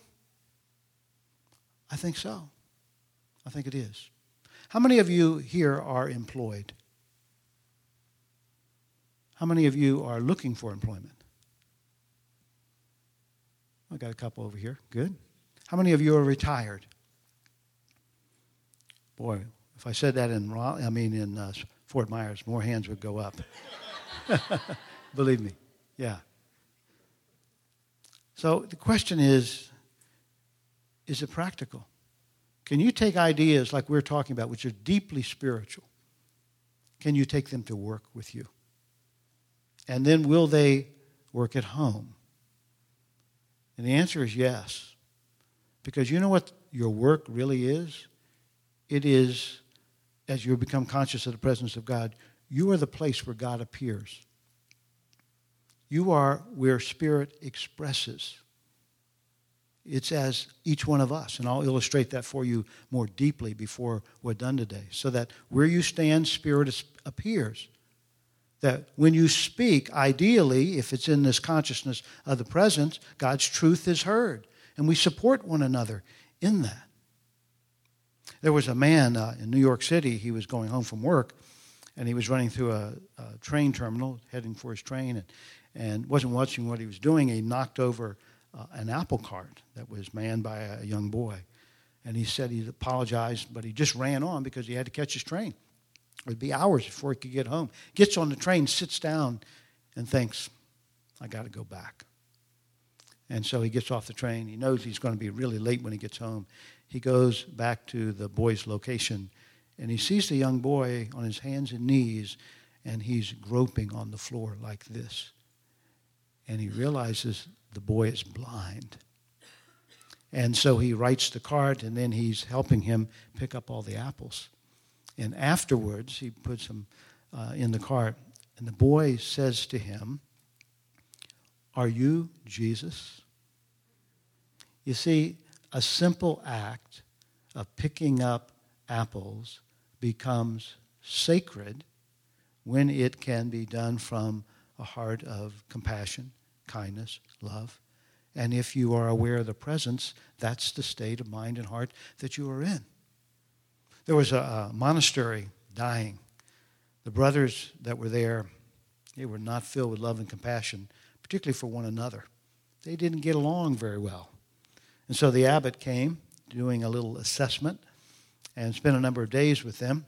I think so. I think it is. How many of you here are employed? How many of you are looking for employment? I got a couple over here. Good. How many of you are retired? Boy, if I said that in Fort Myers, more hands would go up. Believe me. Yeah. So the question is it practical? Can you take ideas like we're talking about, which are deeply spiritual, can you take them to work with you? And then will they work at home? And the answer is yes. Because you know what your work really is? It is, as you become conscious of the presence of God, you are the place where God appears. You are where Spirit expresses. It's as each one of us, and I'll illustrate that for you more deeply before we're done today, so that where you stand, Spirit appears. That when you speak, ideally, if it's in this consciousness of the presence, God's truth is heard, and we support one another in that. There was a man in New York City. He was going home from work, and he was running through a train terminal, heading for his train, and wasn't watching what he was doing. He knocked over an apple cart that was manned by a young boy. And he said he apologized, but he just ran on because he had to catch his train. It would be hours before he could get home. Gets on the train, sits down, and thinks, I got to go back. And so he gets off the train. He knows he's going to be really late when he gets home. He goes back to the boy's location, And he sees the young boy on his hands and knees, and he's groping on the floor like this. And he realizes the boy is blind. And so he rights the cart, and then he's helping him pick up all the apples. And afterwards, he puts them in the cart, and the boy says to him, "Are you Jesus?" You see, a simple act of picking up apples becomes sacred when it can be done from a heart of compassion, kindness, love. And if you are aware of the presence, that's the state of mind and heart that you are in. There was a monastery dying. The brothers that were there, they were not filled with love and compassion, particularly for one another. They didn't get along very well. And so the abbot came, doing a little assessment, and spent a number of days with them.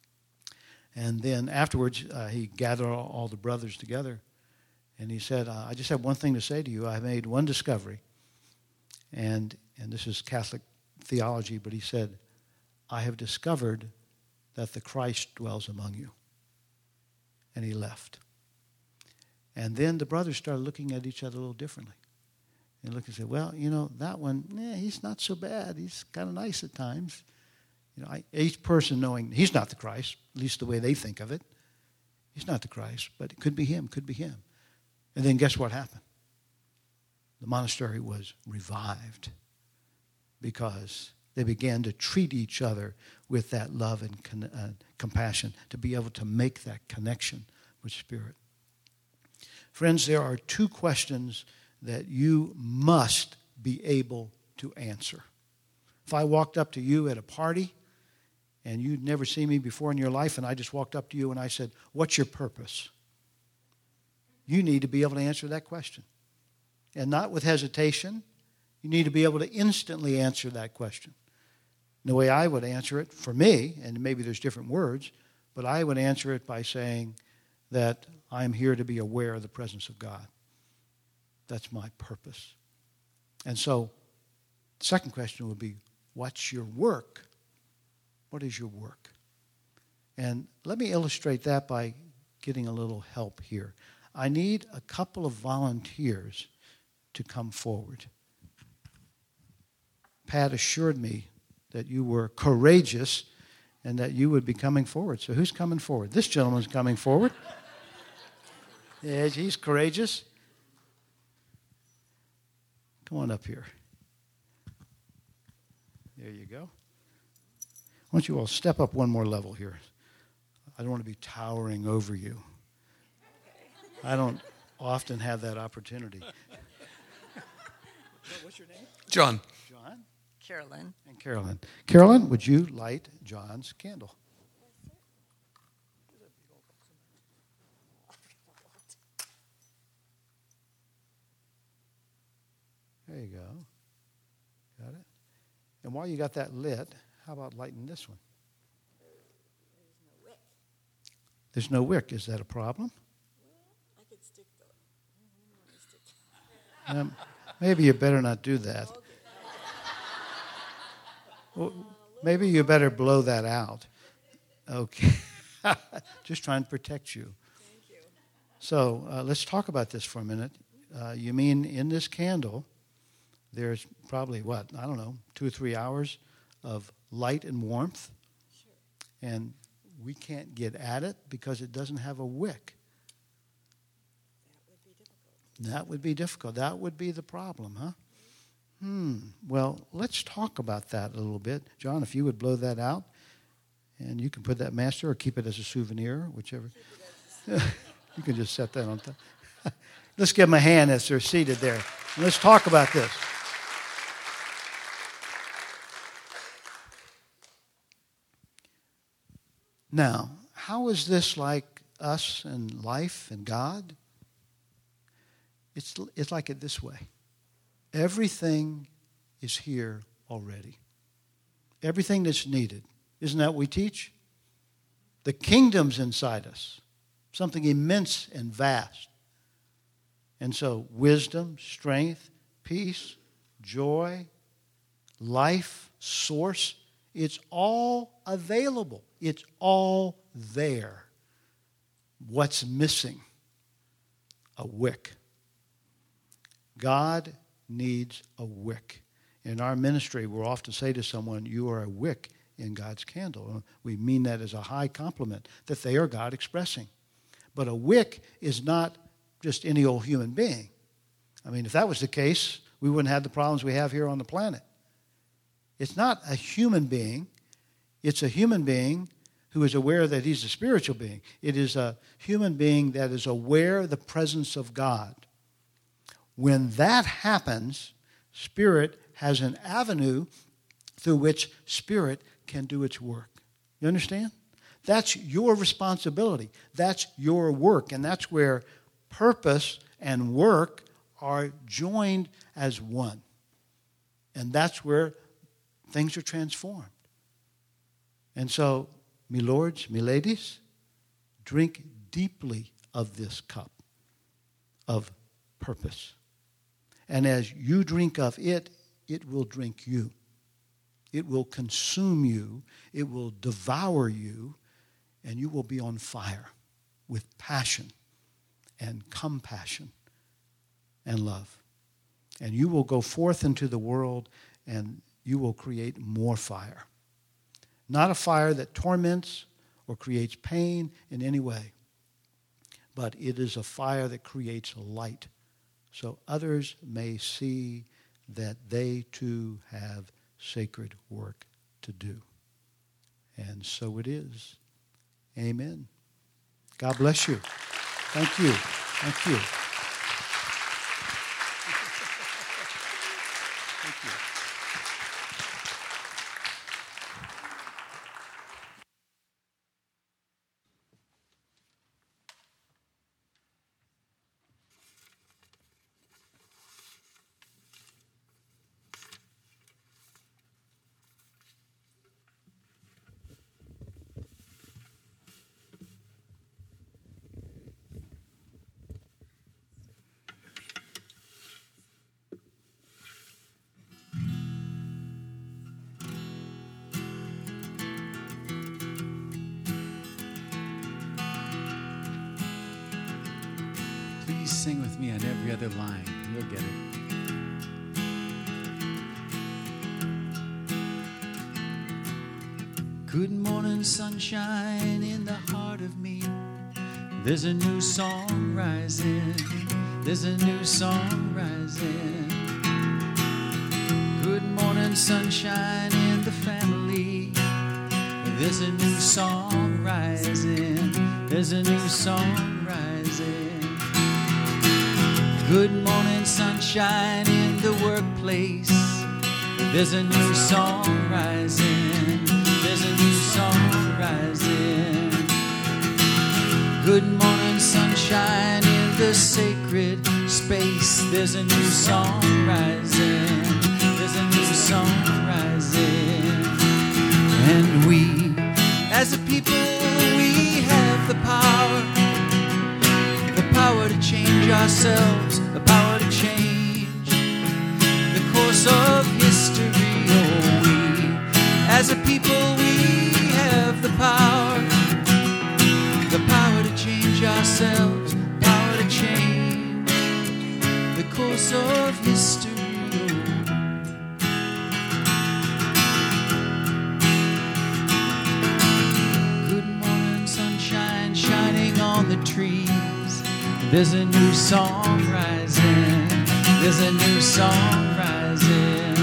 And then afterwards, he gathered all the brothers together, and he said, "I just have one thing to say to you. I made one discovery." And this is Catholic theology, but he said, "I have discovered that the Christ dwells among you." And he left. And then the brothers started looking at each other a little differently. And look and say, "Well, that one, he's not so bad. He's kind of nice at times." Each person knowing he's not the Christ, at least the way they think of it. He's not the Christ, but it could be him, could be him. And then guess what happened? The monastery was revived because they began to treat each other with that love and compassion, to be able to make that connection with Spirit. Friends, there are two questions that you must be able to answer. If I walked up to you at a party and you'd never seen me before in your life, and I just walked up to you and I said, "What's your purpose?" You need to be able to answer that question. And not with hesitation. You need to be able to instantly answer that question. The way I would answer it, for me, and maybe there's different words, but I would answer it by saying that I'm here to be aware of the presence of God. That's my purpose. And so the second question would be, what's your work? What is your work? And let me illustrate that by getting a little help here. I need a couple of volunteers to come forward. Pat assured me that you were courageous and that you would be coming forward. So who's coming forward? This gentleman's coming forward. Yes, he's courageous. Come on up here. There you go. Why don't you all step up one more level here? I don't want to be towering over you. I don't often have that opportunity. What's your name? John. John? Carolyn. And Carolyn. Carolyn, would you light John's candle? There you go. Got it? And while you got that lit, how about lighting this one? There's no wick. Is that a problem? Well, I could stick the... Maybe you better not do that. Okay. Well, maybe you better blow that out. Okay. Just trying to protect you. Thank you. So let's talk about this for a minute. You mean in this candle, there's probably, 2 or 3 hours of light and warmth? Sure. And we can't get at it because it doesn't have a wick. That would be difficult. That would be the problem, huh? Well, let's talk about that a little bit. John, if you would blow that out, and you can put that master or keep it as a souvenir, whichever. You can just set that on top. Let's give them a hand as they're seated there. Let's talk about this. Now, how is this like us and life and God? It's like it this way. Everything is here already. Everything that's needed. Isn't that what we teach? The kingdom's inside us. Something immense and vast. And so wisdom, strength, peace, joy, life, source, It's all available. It's all there. What's missing? A wick. God needs a wick. In our ministry, we'll often say to someone, you are a wick in God's candle. We mean that as a high compliment, that they are God expressing. But a wick is not just any old human being. I mean, if that was the case, we wouldn't have the problems we have here on the planet. It's not a human being. It's a human being who is aware that he's a spiritual being. It is a human being that is aware of the presence of God. When that happens, Spirit has an avenue through which Spirit can do its work. You understand? That's your responsibility. That's your work. And that's where purpose and work are joined as one. And that's where things are transformed. And so, me lords, me ladies, drink deeply of this cup of purpose. And as you drink of it, it will drink you. It will consume you. It will devour you. And you will be on fire with passion and compassion and love. And you will go forth into the world and you will create more fire. Not a fire that torments or creates pain in any way, but it is a fire that creates light so others may see that they too have sacred work to do. And so it is. Amen. God bless you. Thank you. Thank you. Thank you. Please sing with me on every other line. You'll get it. Good morning, sunshine in the heart of me. There's a new song rising. There's a new song rising. Good morning, sunshine in the family. There's a new song rising. There's a new song rising. Good morning, sunshine in the workplace. There's a new song rising. There's a new song rising. Good morning, sunshine in the sacred space. There's a new song rising. There's a new song rising. And we, as a people, we have the power to change ourselves, the power to change the course of history. Oh, we, as a people, we have the power to change ourselves, power to change the course of history. Good morning, sunshine shining on the trees. There's a new song rising. There's a new song rising.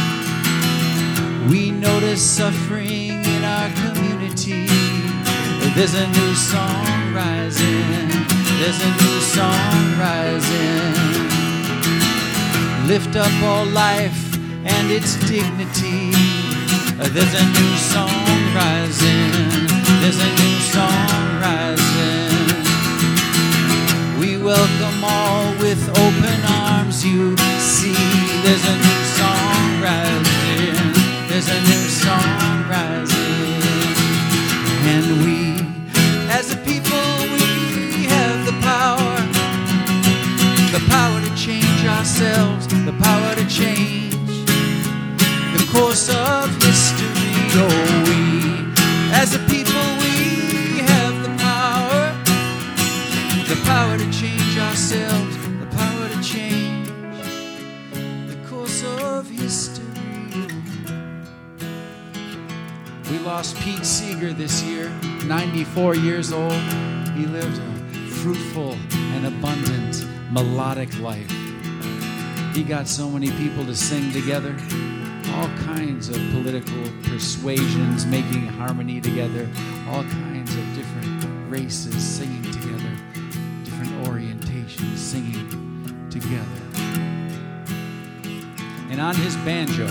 We notice suffering in our community. There's a new song rising. There's a new song rising. Lift up all life and its dignity. There's a new song rising. There's a new song rising. We welcome all with open arms, you see. There's a new song rising. There's a new song rising. And we, as a people, we have the power to change ourselves, the power to change the course of history. Oh, Seeger this year, 94 years old. He lived a fruitful and abundant melodic life. He got so many people to sing together, all kinds of political persuasions making harmony together, all kinds of different races singing together, different orientations singing together. And on his banjo,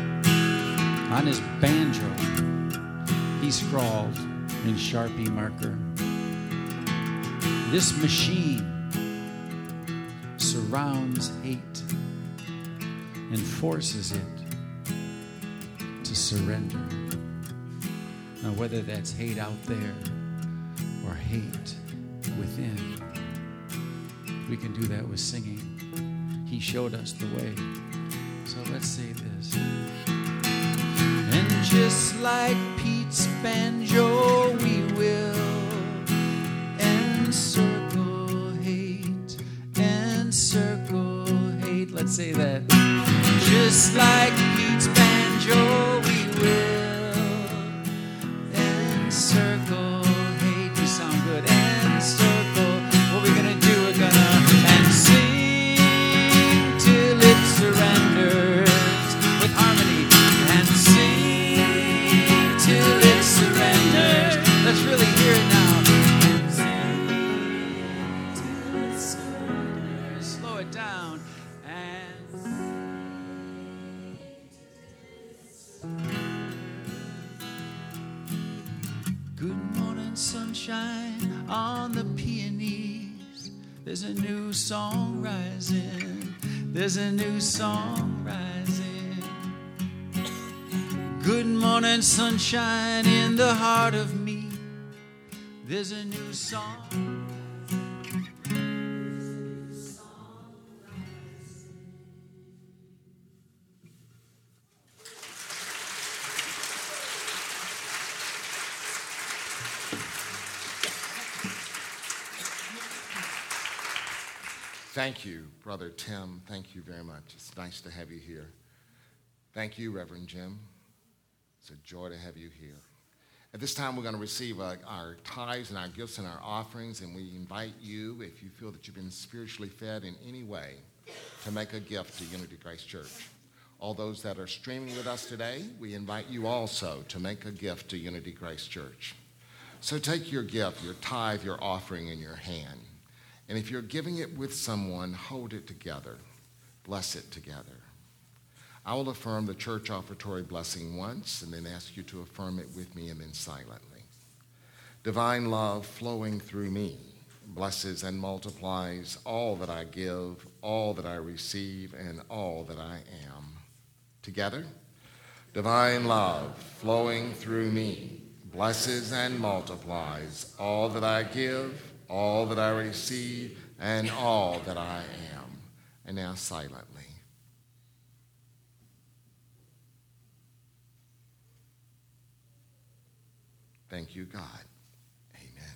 he scrawled in Sharpie marker, "This machine surrounds hate and forces it to surrender." Now, whether that's hate out there or hate within, we can do that with singing. He showed us the way. So let's say this. And just like Pete's banjo, we will encircle hate, encircle hate. Let's say that. Just like Pete's banjo, we will encircle hate. You sound good. Encircle. What we're gonna do? We're gonna and sing till it surrenders with harmony. And sing till it surrenders. Let's really hear it now. And sing till it surrenders. Slow it down. And good morning, sunshine on the peonies. There's a new song rising. There's a new song rising. Good morning, sunshine in the heart of me. There's a new song. Thank you, Brother Tim. Thank you very much. It's nice to have you here. Thank you, Reverend Jim. It's a joy to have you here. At this time, we're going to receive our tithes and our gifts and our offerings, and we invite you, if you feel that you've been spiritually fed in any way, to make a gift to Unity Grace Church. All those that are streaming with us today, we invite you also to make a gift to Unity Grace Church. So take your gift, your tithe, your offering in your hand. And if you're giving it with someone, hold it together. Bless it together. I will affirm the church offertory blessing once and then ask you to affirm it with me and then silently. Divine love flowing through me blesses and multiplies all that I give, all that I receive, and all that I am. Together, divine love flowing through me blesses and multiplies all that I give, all that I receive, and all that I am. And now silently. Thank you, God. Amen.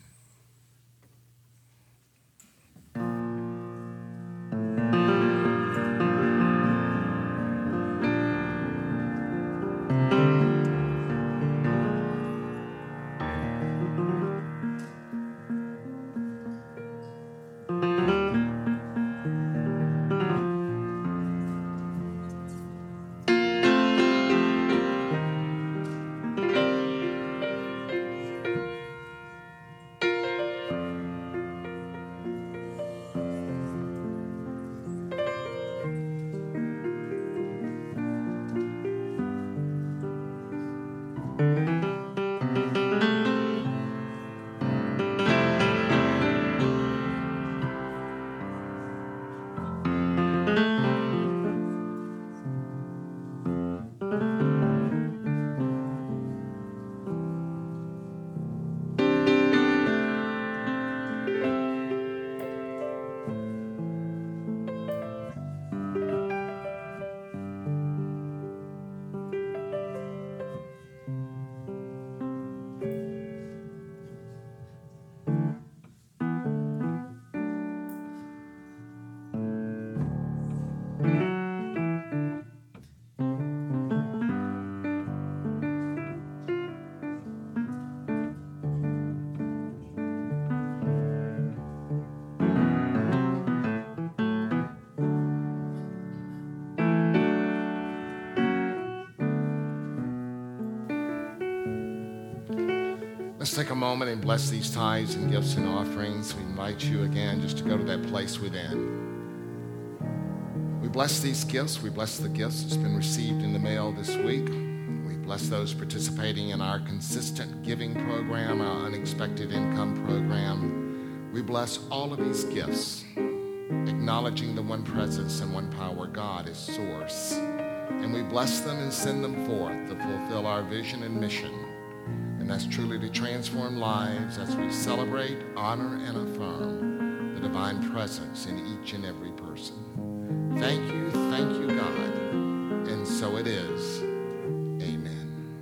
Let's take a moment and bless these tithes and gifts and offerings. We invite you again just to go to that place within. We bless these gifts. We bless the gifts that's been received in the mail this week. We bless those participating in our consistent giving program, our unexpected income program. We bless all of these gifts, acknowledging the one presence and one power, God, as source. And we bless them and send them forth to fulfill our vision and mission. And that's truly to transform lives as we celebrate, honor, and affirm the divine presence in each and every person. Thank you, God. And so it is. Amen.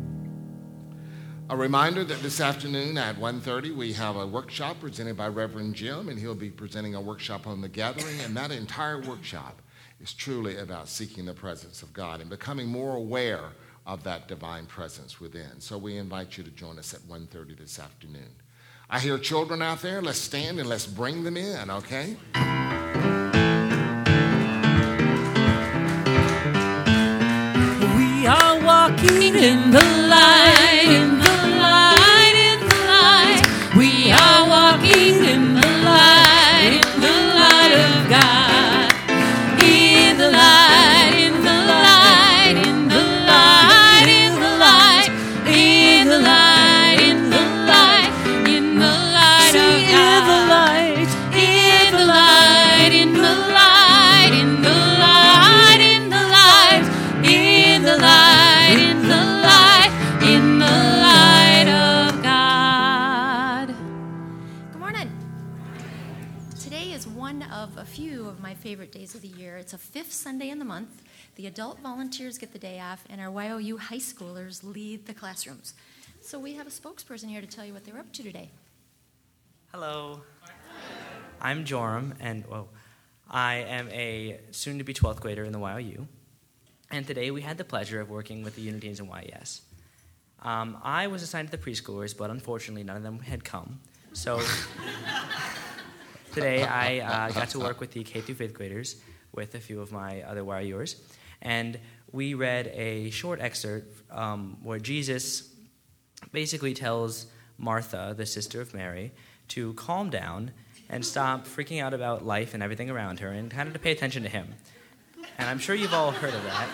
A reminder that this afternoon at 1:30 we have a workshop presented by Reverend Jim, and he'll be presenting a workshop on the gathering, and that entire workshop is truly about seeking the presence of God and becoming more aware of that divine presence within. So we invite you to join us at 1:30 this afternoon. I hear children out there. Let's stand and let's bring them in, okay? We are walking in the light, in the light, in the light. We are walking in the light of God. In the light, in the light, in the light, in the light, in the light, in the light, in the light of God. In the light, in the light, in the light, in the light, in the light, in the light, in the light of God. Good morning. Today is one of a few of my favorite days of the year. It's a fifth Sunday in the month. The adult volunteers get the day off, and our YOU high schoolers lead the classrooms. So we have a spokesperson here to tell you what they're up to today. Hello. I'm Joram, and I am a soon-to-be 12th grader in the YOU. And today we had the pleasure of working with the Uniteens and YES. I was assigned to the preschoolers, but unfortunately none of them had come. So today I got to work with the K through 5th graders with a few of my other YOUers. And we read a short excerpt where Jesus basically tells Martha, the sister of Mary, to calm down and stop freaking out about life and everything around her and kind of to pay attention to him. And I'm sure you've all heard of that.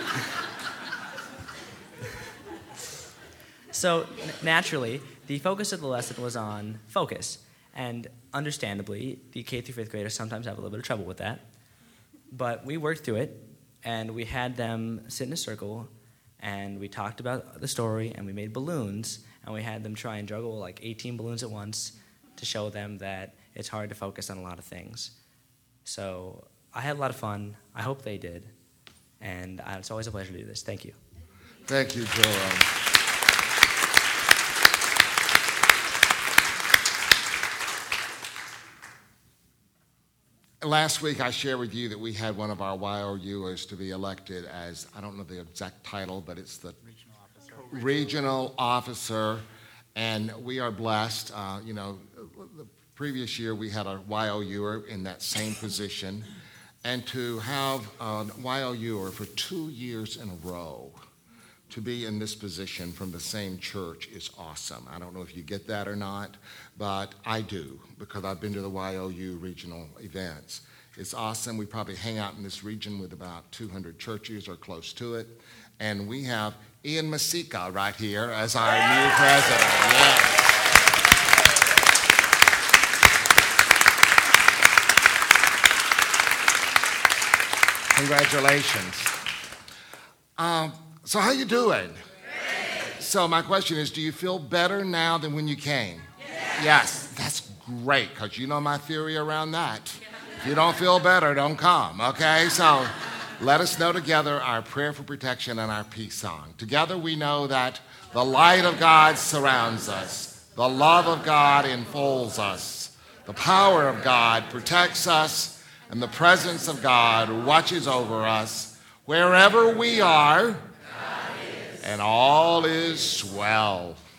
So naturally, the focus of the lesson was on focus. And understandably, the K through 5th graders sometimes have a little bit of trouble with that. But we worked through it, and we had them sit in a circle, and we talked about the story, and we made balloons, and we had them try and juggle like 18 balloons at once to show them that it's hard to focus on a lot of things. So I had a lot of fun. I hope they did. And it's always a pleasure to do this. Thank you. Thank you, Joram. Last week I shared with you that we had one of our YOUers to be elected as, I don't know the exact title, but it's the regional officer. And we are blessed. The previous year we had a YOUer in that same position. And to have a YOUer for 2 years in a row to be in this position from the same church is awesome. I don't know if you get that or not, but I do because I've been to the YOU regional events. It's awesome. We probably hang out in this region with about 200 churches or close to it. And we have Ian Masika right here as our new president. Yeah. Congratulations. So how you doing? Great. So my question is, do you feel better now than when you came? Yes. That's great, because you know my theory around that. If you don't feel better, don't come, okay? So let us know together our prayer for protection and our peace song. Together we know that the light of God surrounds us. The love of God enfolds us. The power of God protects us. And the presence of God watches over us wherever we are, and all is well.